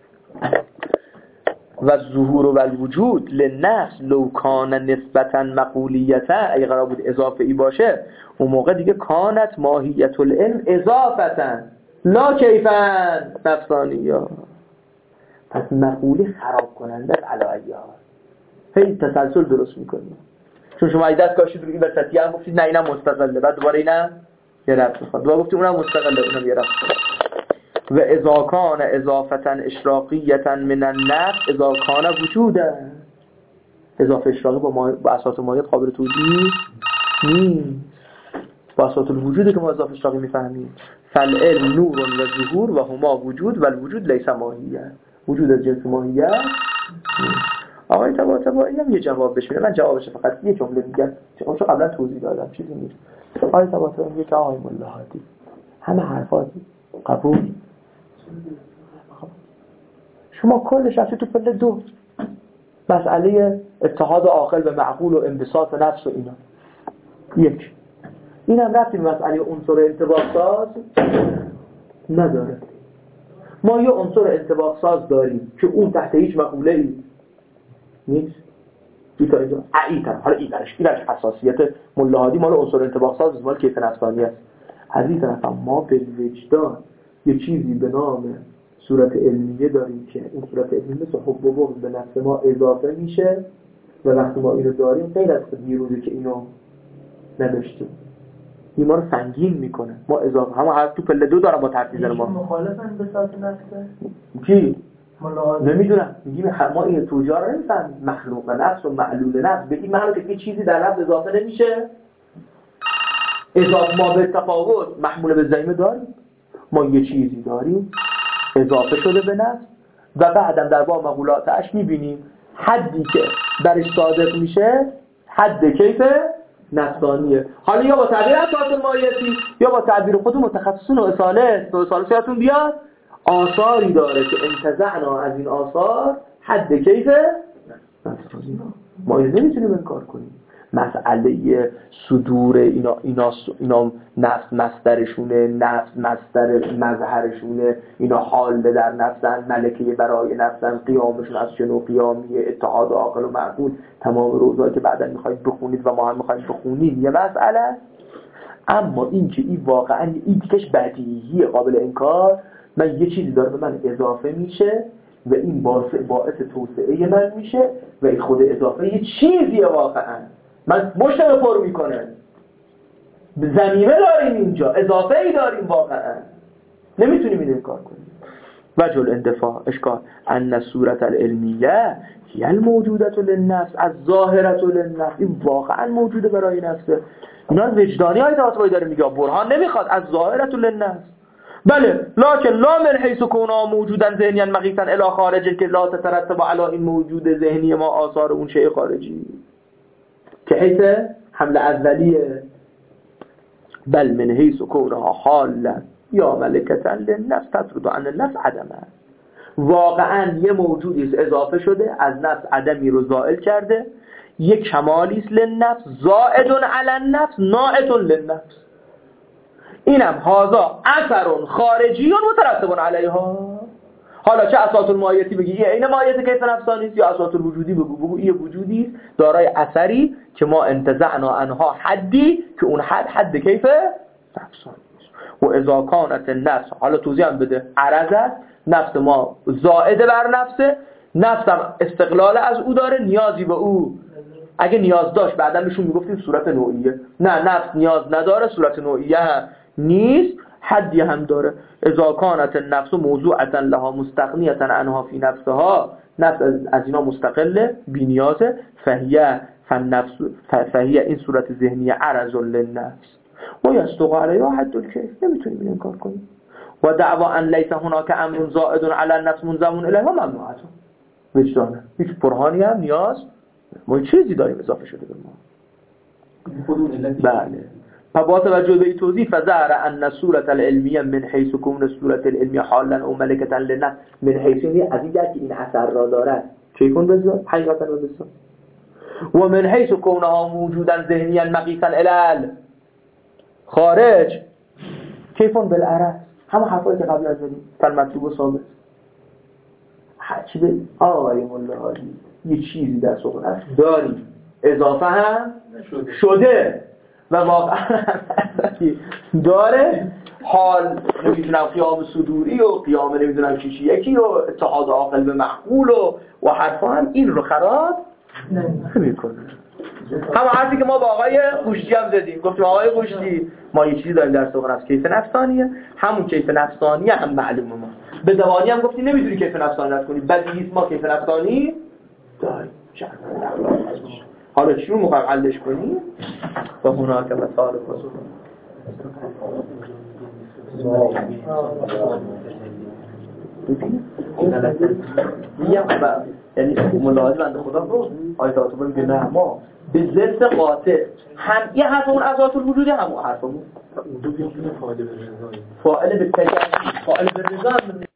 و ظهور و الوجود لنفس لو کان نسبتا مقولیتا، اگه قرار بود اضافه ای باشه اون موقع دیگه کانت ماهیت العلم اضافتا لا کیفا نفسانیا. پس مقولی خراب کننده علایه ها هی تسلسل درست میکنیم، چون شما ای دست کاشید رو این وسطی هم گفتید نه اینم مستقله، بعد دوباره اینم یه ربط میخواد، دوباره گفتید اونم مستقله اونم یه ربط میخواد. و اذا کان اضافتا اشراقیتا من النفس اذا کان وجودا، اضافه اشراقی با, ما... با اساس ماهیت قابل توجیه نیست، با اساس الوجوده که ما اضافه اشراقی میفهمیم. فالعلم نور و ظهور و هما وجود و الوجود لیس ماهیه، وجود از جنس ماهیه. آقای طباطبایی هم یه جواب بشه، من جوابش فقط یه جمله میگم چون قبلا توضیح دادم چیزی نیست. آقای طباطبایی میگه که آقای ملاحاتی همه حرفاتی قبول، شما کلش رفتی تو پله دو، مسئله اتحاد عاقل به معقول و انبساط نفس و اینا. یک این هم رفتی به مسئله عنصر انطباق ساز نداره. ما یه عنصر انطباق ساز داریم که اون تحت هیچ مقوله ای نیست. بیتا اینجا عیتا. حالا این درش این درش حساسیت ملاحادی مال عنصر انطباق ساز مال کیف نفسانی است. از این طرف ما به وجدان یه چیزی به نام صورت علمیه داریم که این صورت علمیه مثل حب و بغض به نفس ما اضافه میشه و وقتی ما اینو داریم غیر از دیروزی که اینو نداشتیم این ما رو سنگین میکنه. ما اضافه همه هر تو پله دو دارم با ترتیب ما مخالفن به ساعت نفسه کی؟ نمیدونم. میگیم ما این توجیه رو نمیفهمیم. مخلوق نفس و معلول نفس به این معنی که چیزی در نفس اضافه نمیشه. اضافه ما به تفاوت محمول به ضمیمه داریم. ما یه چیزی داریم اضافه شده به نفس و بعدم در با مقولاتش میبینیم حدی که درش صادق میشه حد کیف نفسانیه. حالا یا با تعبیر اساس مایتی یا با تعبیر خود متخصصون و اصاله و اصاله سیاتون بیاد آثاری داره که انتزعنا از این آثار حد کیف نفسانی. ما اینو نمیتونیم انکار کنیم. مسئله صدور اینا اینا اینا نفس مصدرشونه، نفس مصدر مظهرشونه، اینا حال در نفسن، ملکه برای نفسن، قیامشون از چه نوع قیامیه، اتحاد عاقل و معقول، تمام روزایی که بعدا میخواید بخونید و ما هم میخوایم بخونیم یه مسئله. اما این که این واقعا این دیگهش بدیهیه قابل انکار. من یه چیزی داره به من اضافه میشه و این باعث باعث توسعه من میشه و این خود اضافه یه چیزیه واقعا. من مشتم پر میکنه. زمینه داریم اینجا اضافه ای داریم واقعا. نمیتونیم این انکار کنیم. وجه الاندفاع اشکال ان صورت العلمیه هی الموجودت للنفس از ظاهرت للنفس. این واقعا موجوده برای نفسه. اینا وجدانی های تاطبایی داره میگه برهان نمیخواد از ظاهرت للنفس. بله لکن لا من حیث کونه موجودا ذهنیا مقیتا الی خارجه که لا تترتب علی این موجود ذهنی ما آثار اون شیء خارجی که حیث حمل اولیه. بل من حیث کونها حالا یا ملکتا للنفس تطرد عن النفس عدمه. واقعا یه موجودی اضافه شده از نفس عدمی رو زائل کرده. یک کمالی است للنفس زائد علی النفس ناعت للنفس. اینم هازا اثر خارجی مترتب علیها. حالا چه اساس المایتی بگی این عین مایت کیف نفسانی است یا اساس الوجودی بگو بگو این وجودی است دارای اثری که ما انتزعنا عنها حدی که اون حد حد کیف نفسانی است. و اذا کانت النفس حالا توضیح هم بده عرض است نفس ما زائد بر نفسه. نفس هم استقلال از او داره نیازی به او اگه نیاز داشت بعدا بهشون میگفتیم صورت نوعیه. نه نفس نیاز نداره صورت نوعیه هم نیست حدی هم داره. اذا کانت النفس موضوعتا لها مستغنیه عنها فی نفسها نفس از اینا مستقله بی نیازه. فهیه فالنفس فهیه این صورت ذهنی عرض للنفس و یستق علیها حد الکیف. نمیتونیم این انکار کنیم. و دعوا ان لیس هناک امر زائد علی النفس منضم الیها ممنوعه. وجدانه هیچ برهانی هم نیاز ما چیزی داریم اضافه شده به ما. بله. با توجه به این توضیح فظهر ان صورت العلمیه من حیث کون صورت العلمیه حالا و ملکتا للنفس من حیث از این که این اثر را دارد چه کن بذار حقیقتا بذار و من حیث کونها موجودا ذهنیا مقیسا الی خارج کیفون بالعرض. همه حرفایی که قبل از زدیم فالمطلوب و ثابت چیزی آقای ملاحادی یه چیزی در سخن داریم اضافه هم شده و واقعا داره حال نمیدونم قیام صدوری و قیام نمیدونم چیشی یکی و اتحاد عاقل به معقول و و حرفا هم این رو خراب نمی‌کنه. همه حرفی که ما با آقای قوشتی هم زدیم گفتیم آقای قوشتی ما یه چیزی داریم در سخن از کیف نفسانیه. همون کیف نفسانیه هم معلومه. ما به دوانی هم گفتیم نمیدونی کیف نفسانی رد کنی بدیهیست ما کیف نفسانی داریم. حالا چی رو مخواهیم حلش کنیم؟ با هناک مثال فضول میگم یعنی ملاحظه بنده خدا رو آیت آتوبه میگه نه ما به ضد قاطع هم یه حرف اون اساس الوجودی همون حرفمون فاعل به تجربه فاعل به رضا